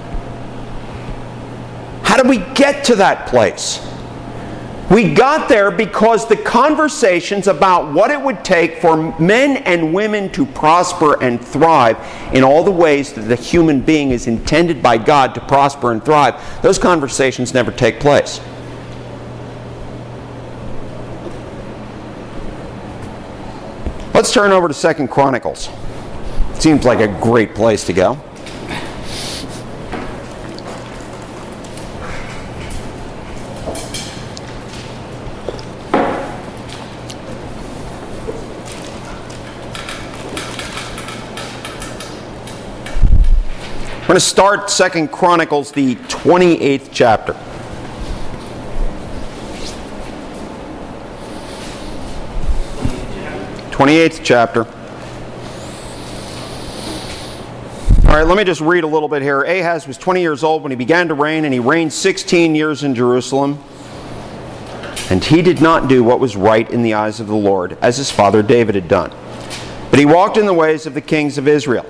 How did we get to that place? We got there because the conversations about what it would take for men and women to prosper and thrive in all the ways that the human being is intended by God to prosper and thrive, those conversations never take place. Let's turn over to 2 Chronicles. Seems like a great place to go. We're going to start 2 Chronicles, the 28th chapter. All right, let me just read a little bit here. Ahaz was 20 years old when he began to reign, and he reigned 16 years in Jerusalem. And he did not do what was right in the eyes of the Lord, as his father David had done. But he walked in the ways of the kings of Israel.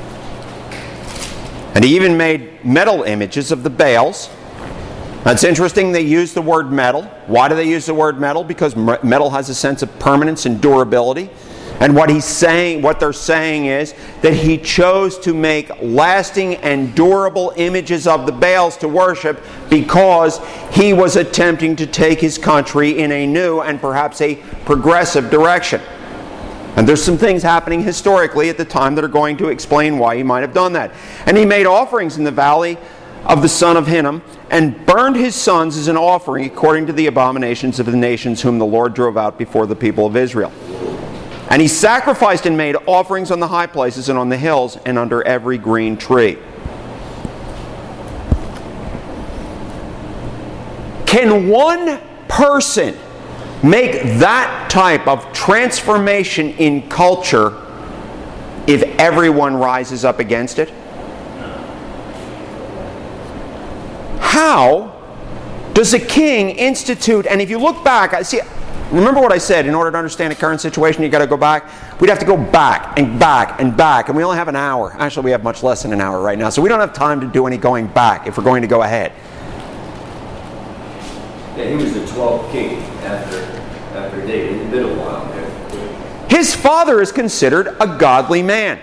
And he even made metal images of the Baals. That's interesting, they use the word metal. Why do they use the word metal? Because metal has a sense of permanence and durability. And what they're saying is that he chose to make lasting and durable images of the Baals to worship because he was attempting to take his country in a new and perhaps a progressive direction. And there's some things happening historically at the time that are going to explain why he might have done that. And he made offerings in the valley of the son of Hinnom, and burned his sons as an offering according to the abominations of the nations whom the Lord drove out before the people of Israel. And he sacrificed and made offerings on the high places and on the hills and under every green tree. Can one person make that type of transformation in culture if everyone rises up against it? How does a king institute, and if you look back, see, remember what I said, in order to understand a current situation, you've got to go back. We'd have to go back and back and back, and we only have an hour. Actually, we have much less than an hour right now, so we don't have time to do any going back if we're going to go ahead. Yeah, he was the 12th king after David. It's been a while there. His father is considered a godly man.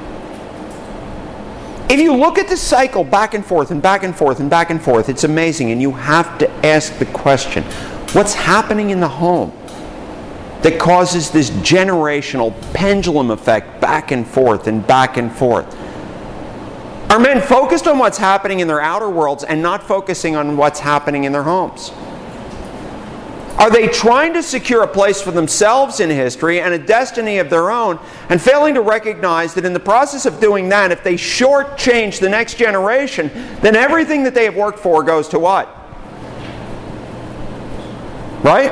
If you look at the cycle back and forth and back and forth and back and forth, it's amazing, and you have to ask the question, what's happening in the home that causes this generational pendulum effect back and forth and back and forth? Are men focused on what's happening in their outer worlds and not focusing on what's happening in their homes? Are they trying to secure a place for themselves in history and a destiny of their own, and failing to recognize that in the process of doing that, if they shortchange the next generation, then everything that they have worked for goes to what? Right?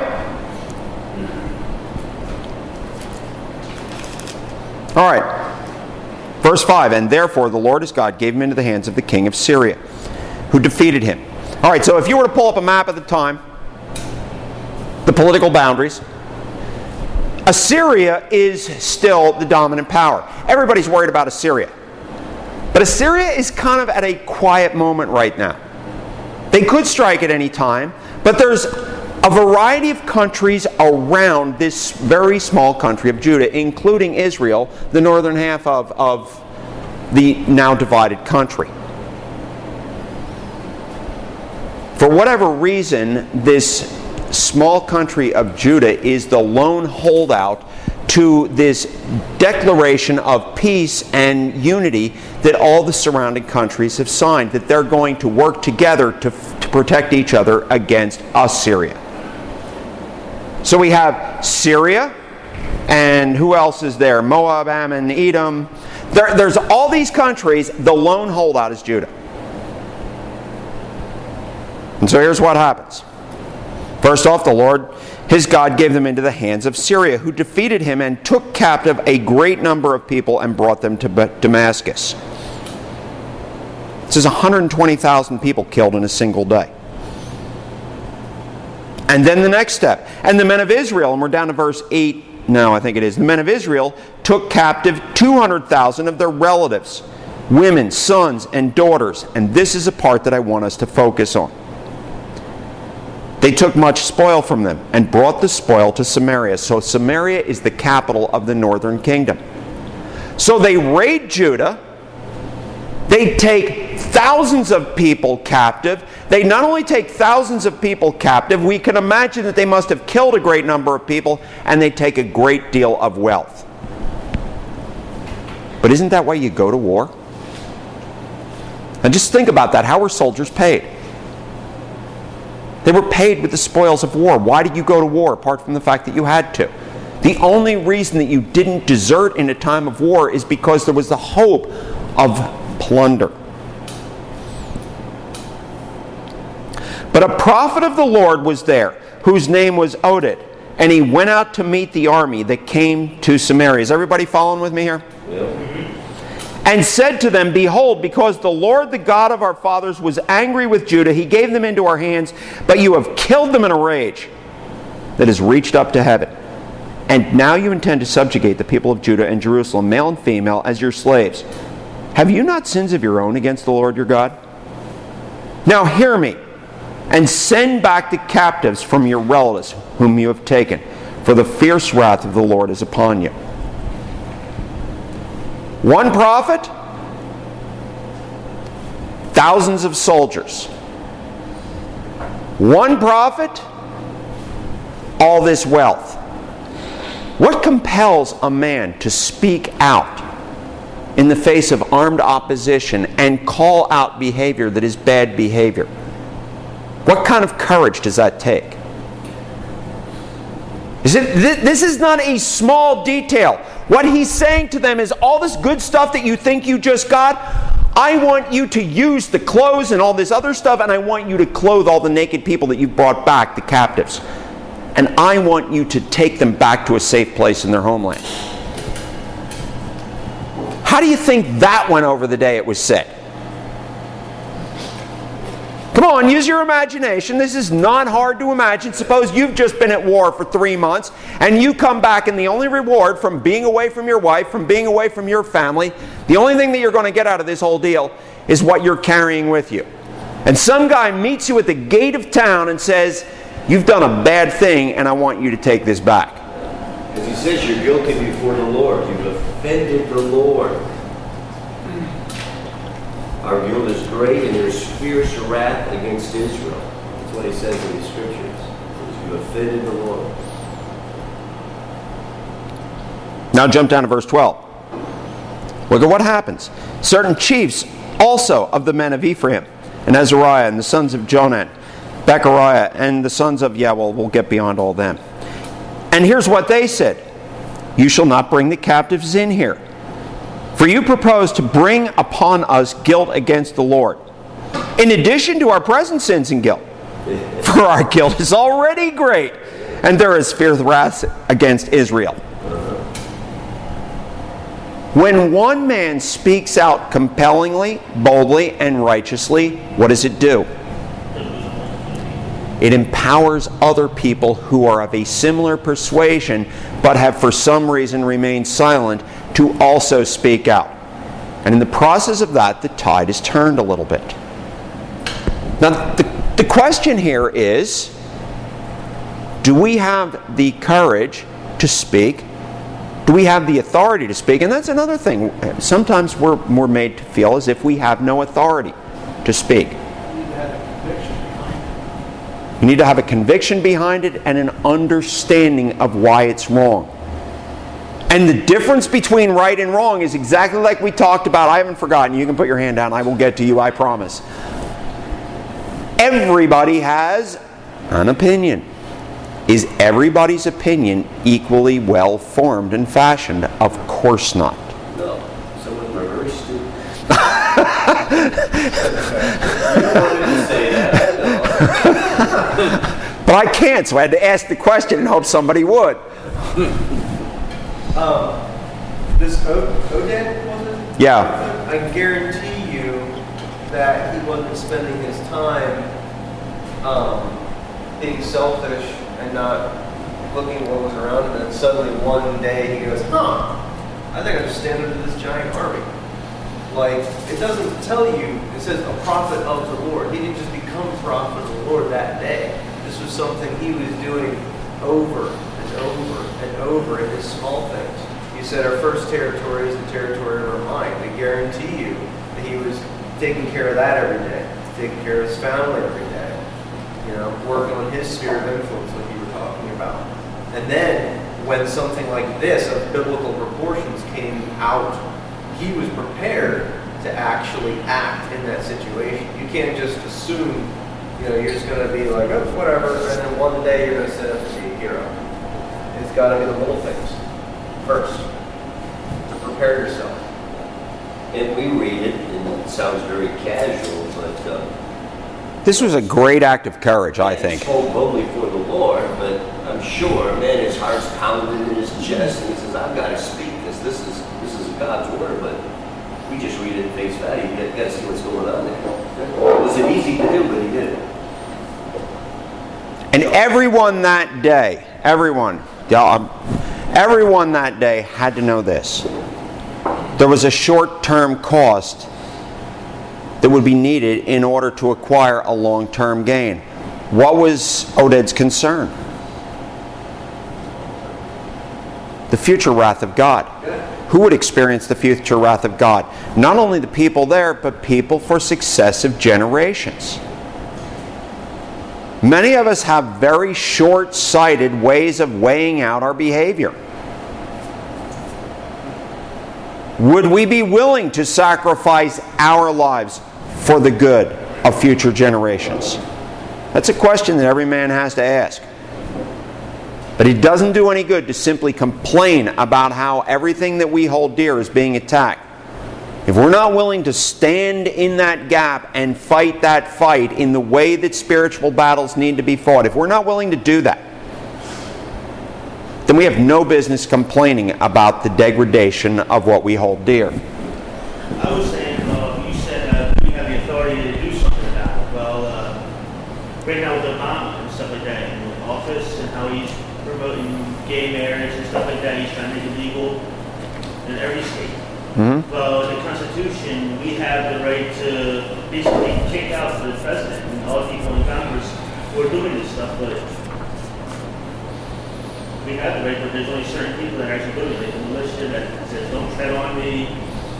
All right. Verse 5, and therefore the Lord his God gave him into the hands of the king of Syria, who defeated him. All right, so if you were to pull up a map at the time, the political boundaries, Assyria is still the dominant power. Everybody's worried about Assyria. But Assyria is kind of at a quiet moment right now. They could strike at any time, but there's a variety of countries around this very small country of Judah, including Israel, the northern half of the now divided country. For whatever reason, this small country of Judah is the lone holdout to this declaration of peace and unity that all the surrounding countries have signed, that they're going to work together to protect each other against Assyria. So we have Syria, and who else is there? Moab, Ammon, Edom. There's all these countries. The lone holdout is Judah. And so here's what happens. First off, the Lord, his God, gave them into the hands of Syria, who defeated him and took captive a great number of people and brought them to Damascus. This is 120,000 people killed in a single day. And then the next step. And the men of Israel, and we're down to verse 8 now, I think it is. The men of Israel took captive 200,000 of their relatives, women, sons, and daughters. And this is a part that I want us to focus on. They took much spoil from them and brought the spoil to Samaria. So Samaria is the capital of the northern kingdom. So they raid Judah. They take thousands of people captive. They not only take thousands of people captive, we can imagine that they must have killed a great number of people, and they take a great deal of wealth. But isn't that why you go to war? And just think about that. How were soldiers paid? They were paid with the spoils of war. Why did you go to war apart from the fact that you had to? The only reason that you didn't desert in a time of war is because there was the hope of plunder. But a prophet of the Lord was there, whose name was Oded, and he went out to meet the army that came to Samaria. Is everybody following with me here? Yeah. and said to them, Behold, because the Lord, the God of our fathers, was angry with Judah, he gave them into our hands, but you have killed them in a rage that has reached up to heaven. And now you intend to subjugate the people of Judah and Jerusalem, male and female, as your slaves. Have you not sins of your own against the Lord your God? Now hear me, and send back the captives from your relatives whom you have taken, for the fierce wrath of the Lord is upon you. One prophet, thousands of soldiers. One prophet, all this wealth. What compels a man to speak out in the face of armed opposition and call out behavior that is bad behavior? What kind of courage does that take? This is not a small detail. What he's saying to them is all this good stuff that you think you just got, I want you to use the clothes and all this other stuff, and I want you to clothe all the naked people that you've brought back, the captives. And I want you to take them back to a safe place in their homeland. How do you think that went over the day it was said? Come on, use your imagination. This is not hard to imagine. Suppose you've just been at war for 3 months and you come back and the only reward from being away from your wife, from being away from your family, the only thing that you're going to get out of this whole deal is what you're carrying with you. And some guy meets you at the gate of town and says, you've done a bad thing and I want you to take this back. As he says, you're guilty before the Lord. You've offended the Lord. Our guilt is great and there's fierce wrath against Israel. That's what he says in the scriptures. You offended the Lord. Now jump down to verse 12. Look at what happens. Certain chiefs also of the men of Ephraim, and Azariah, and the sons of Jonan, Bechariah, and the sons of, we'll get beyond all them. And here's what they said. You shall not bring the captives in here. For you propose to bring upon us guilt against the Lord, in addition to our present sins and guilt. For our guilt is already great, and there is fierce wrath against Israel. When one man speaks out compellingly, boldly, and righteously, what does it do? It empowers other people who are of a similar persuasion but have for some reason remained silent to also speak out. And in the process of that, the tide is turned a little bit. Now, the question here is, do we have the courage to speak? Do we have the authority to speak? And that's another thing. Sometimes we're made to feel as if we have no authority to speak. You need to have a conviction behind it and an understanding of why it's wrong. And the difference between right and wrong is exactly like we talked about. I haven't forgotten. You can put your hand down. I will get to you, I promise. Everybody has an opinion. Is everybody's opinion equally well formed and fashioned? Of course not. No. Some of them are very stupid. You wanted to say that. But I can't, so I had to ask the question and hope somebody would. This Oded, was it? Yeah. I guarantee you that he wasn't spending his time being selfish and not looking at what was around him, and then suddenly one day he goes, I think I'll just stand under this giant army. Like, it doesn't tell you, it says a prophet of the Lord. He didn't just become a prophet of the Lord that day. This was something he was doing over and over and over in his small things. He said our first territory is the territory of our mind. I guarantee you that he was taking care of that every day, taking care of his family every day, working on his sphere of influence like you were talking about. And then when something like this of biblical proportions came out, he was prepared to actually act in that situation. You can't just assume, you're just going to be like, oh, whatever, and then one day you're going to set up to be a hero. It's got to be the little things first, to prepare yourself. And we read it, and it sounds very casual, but This was a great act of courage, I think. He spoke boldly for the Lord, but I'm sure, man, his heart's pounding in his chest, and he says, I've got to speak this. This is God's word, but we it at face value. You got to see what's going on there. It wasn't easy to do, but he did it. And everyone that day had to know this. There was a short-term cost that would be needed in order to acquire a long-term gain. What was Oded's concern? The future wrath of God. Who would experience the future wrath of God? Not only the people there, but people for successive generations. Many of us have very short-sighted ways of weighing out our behavior. Would we be willing to sacrifice our lives for the good of future generations? That's a question that every man has to ask. But it doesn't do any good to simply complain about how everything that we hold dear is being attacked. If we're not willing to stand in that gap and fight that fight in the way that spiritual battles need to be fought, if we're not willing to do that, then we have no business complaining about the degradation of what we hold dear. I was saying, you said we have the authority to do something about it. Well, right now with Obama and stuff like that in the office and how he's promoting gay marriage and stuff like that, he's trying to make it legal in every state. Mm-hmm. Well, in the Constitution, we have the right to basically kick out the president and all the people in Congress who are doing this stuff, but we have the right, but there's only certain people that are actually doing it. Like the militia that says, don't tread on me.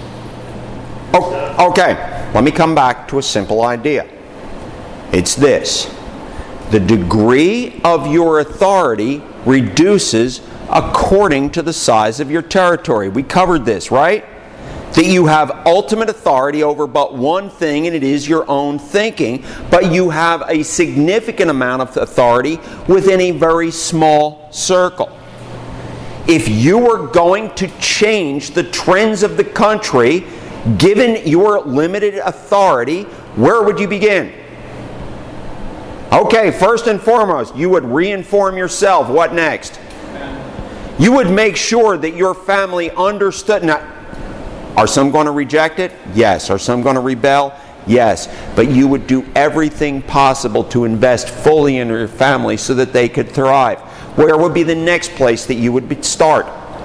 Okay, let me come back to a simple idea. It's this. The degree of your authority reduces according to the size of your territory. We covered this, right? That you have ultimate authority over but one thing, and it is your own thinking, but you have a significant amount of authority within a very small circle. If you were going to change the trends of the country, given your limited authority, where would you begin? Okay, first and foremost, you would re-inform yourself. What next? You would make sure that your family understood. Now, are some going to reject it? Yes. Are some going to rebel? Yes. But you would do everything possible to invest fully in your family so that they could thrive. Where would be the next place that you would start?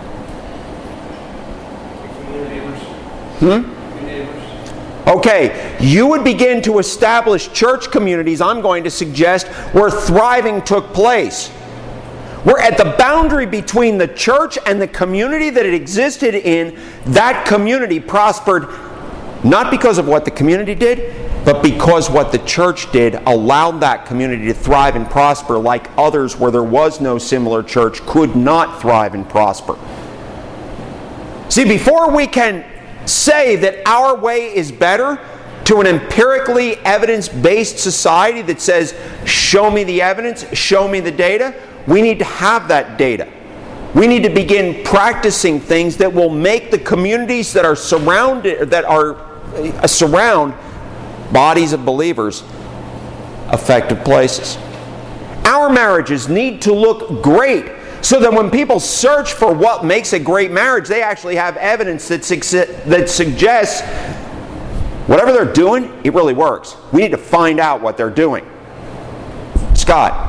Your neighbors. Your neighbors. Okay, you would begin to establish church communities, I'm going to suggest, where thriving took place. Where at the boundary between the church and the community that it existed in, that community prospered not because of what the community did, but because what the church did allowed that community to thrive and prosper, like others where there was no similar church could not thrive and prosper. See, before we can say that our way is better to an empirically evidence-based society that says, show me the evidence, show me the data, we need to have that data. We need to begin practicing things that will make the communities that are surround bodies of believers effective places. Our marriages need to look great so that when people search for what makes a great marriage, they actually have evidence that suggests whatever they're doing, it really works. We need to find out what they're doing. Scott.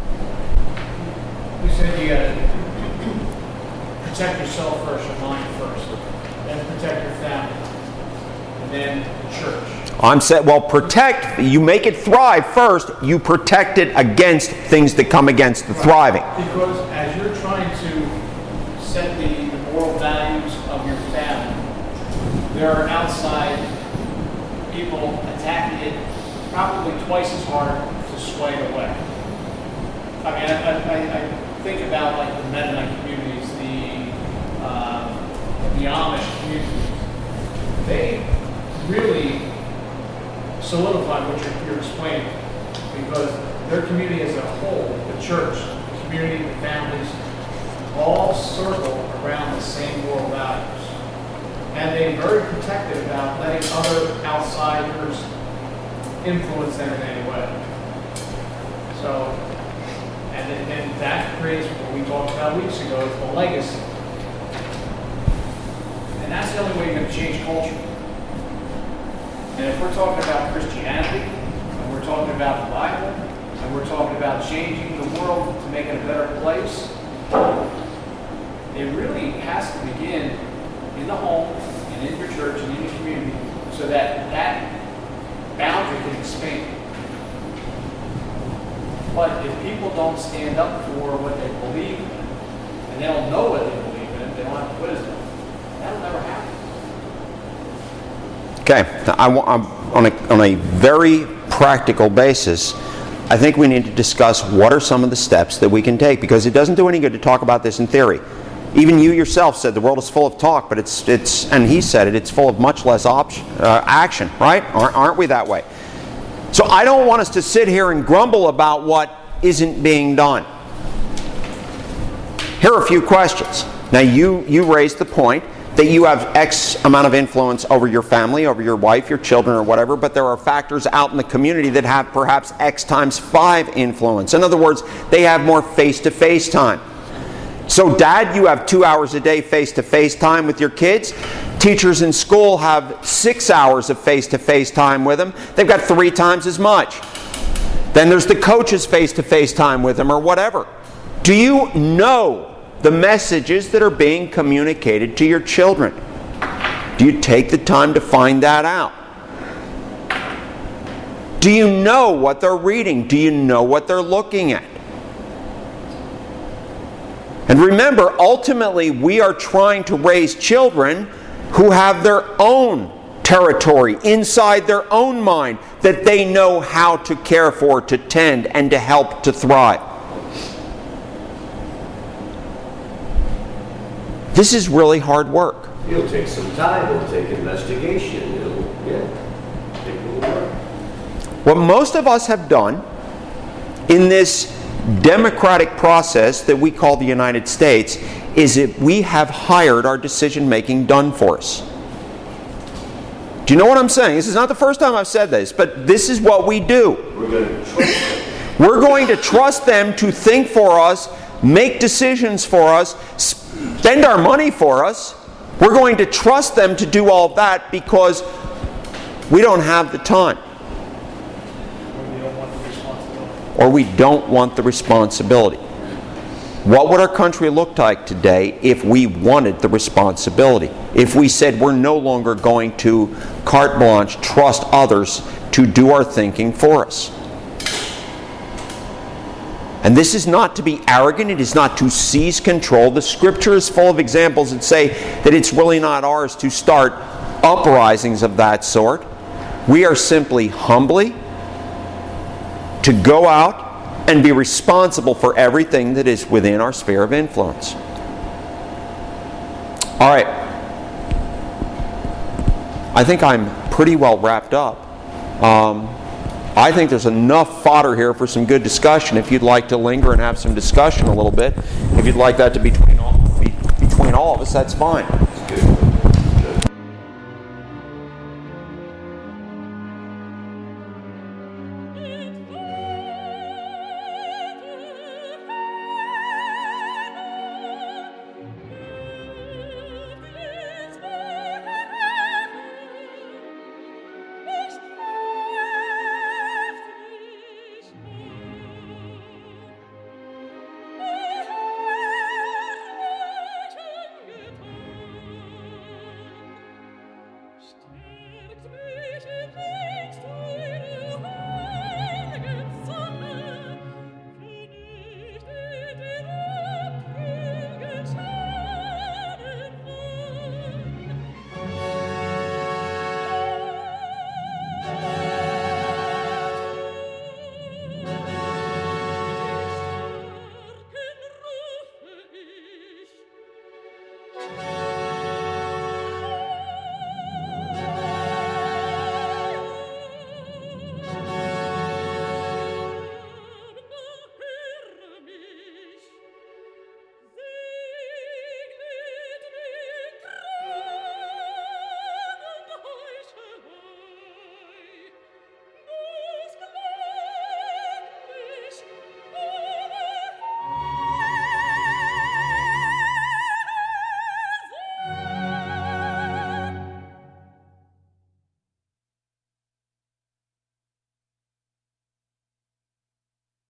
You said you got to protect yourself first, your mind first, then protect your family, and then the church. I'm saying, well, protect, you make it thrive first, you protect it against things that come against the thriving. Because as you're trying to set the moral values of your family, there are outside people attacking it probably twice as hard to sway it away. I mean, I think about like the Mennonite communities, the Amish communities. They really solidify what you're explaining, because their community as a whole, the church, the community, the families, all circle around the same moral values. And they're very protective about letting other outsiders influence them in any way. So, and that creates what we talked about weeks ago, is the legacy. And that's the only way you're going to change culture. And if we're talking about Christianity, and we're talking about the Bible, and we're talking about changing the world to make it a better place, it really has to begin in the home and in your church and in your community so that that boundary can expand. But if people don't stand up for what they believe in, and they don't know what they believe in, they don't have wisdom, that'll never happen. Okay, now I'm on a very practical basis, I think we need to discuss what are some of the steps that we can take, because it doesn't do any good to talk about this in theory. Even you yourself said the world is full of talk, but it's and he said it's full of much less action, right? Aren't we that way? So I don't want us to sit here and grumble about what isn't being done. Here are a few questions. Now you raised the point that you have X amount of influence over your family, over your wife, your children, or whatever, but there are factors out in the community that have perhaps X times 5 influence. In other words, they have more face-to-face time. So Dad, you have 2 hours a day face-to-face time with your kids. Teachers in school have 6 hours of face-to-face time with them. They've got 3 times as much. Then there's the coaches' face-to-face time with them or whatever. Do you know the messages that are being communicated to your children? Do you take the time to find that out? Do you know what they're reading? Do you know what they're looking at? And remember, ultimately, we are trying to raise children who have their own territory inside their own mind that they know how to care for, to tend, and to help to thrive. This is really hard work. It'll take some time. It'll take investigation. Take a little work. What most of us have done in this democratic process that we call the United States is that we have hired our decision making done for us. Do you know what I'm saying? This is not the first time I've said this, but this is what we do. We're going to trust them. We're going to trust them to think for us, make decisions for us, spend our money for us. We're going to trust them to do all that because we don't have the time. Or we don't want the responsibility. What would our country look like today if we wanted the responsibility? If we said we're no longer going to carte blanche trust others to do our thinking for us? And this is not to be arrogant, it is not to seize control. The Scripture is full of examples that say that it's really not ours to start uprisings of that sort. We are simply humbly to go out and be responsible for everything that is within our sphere of influence. All right. I think I'm pretty well wrapped up. I think there's enough fodder here for some good discussion. If you'd like to linger and have some discussion a little bit, if you'd like that to be between all of us, that's fine.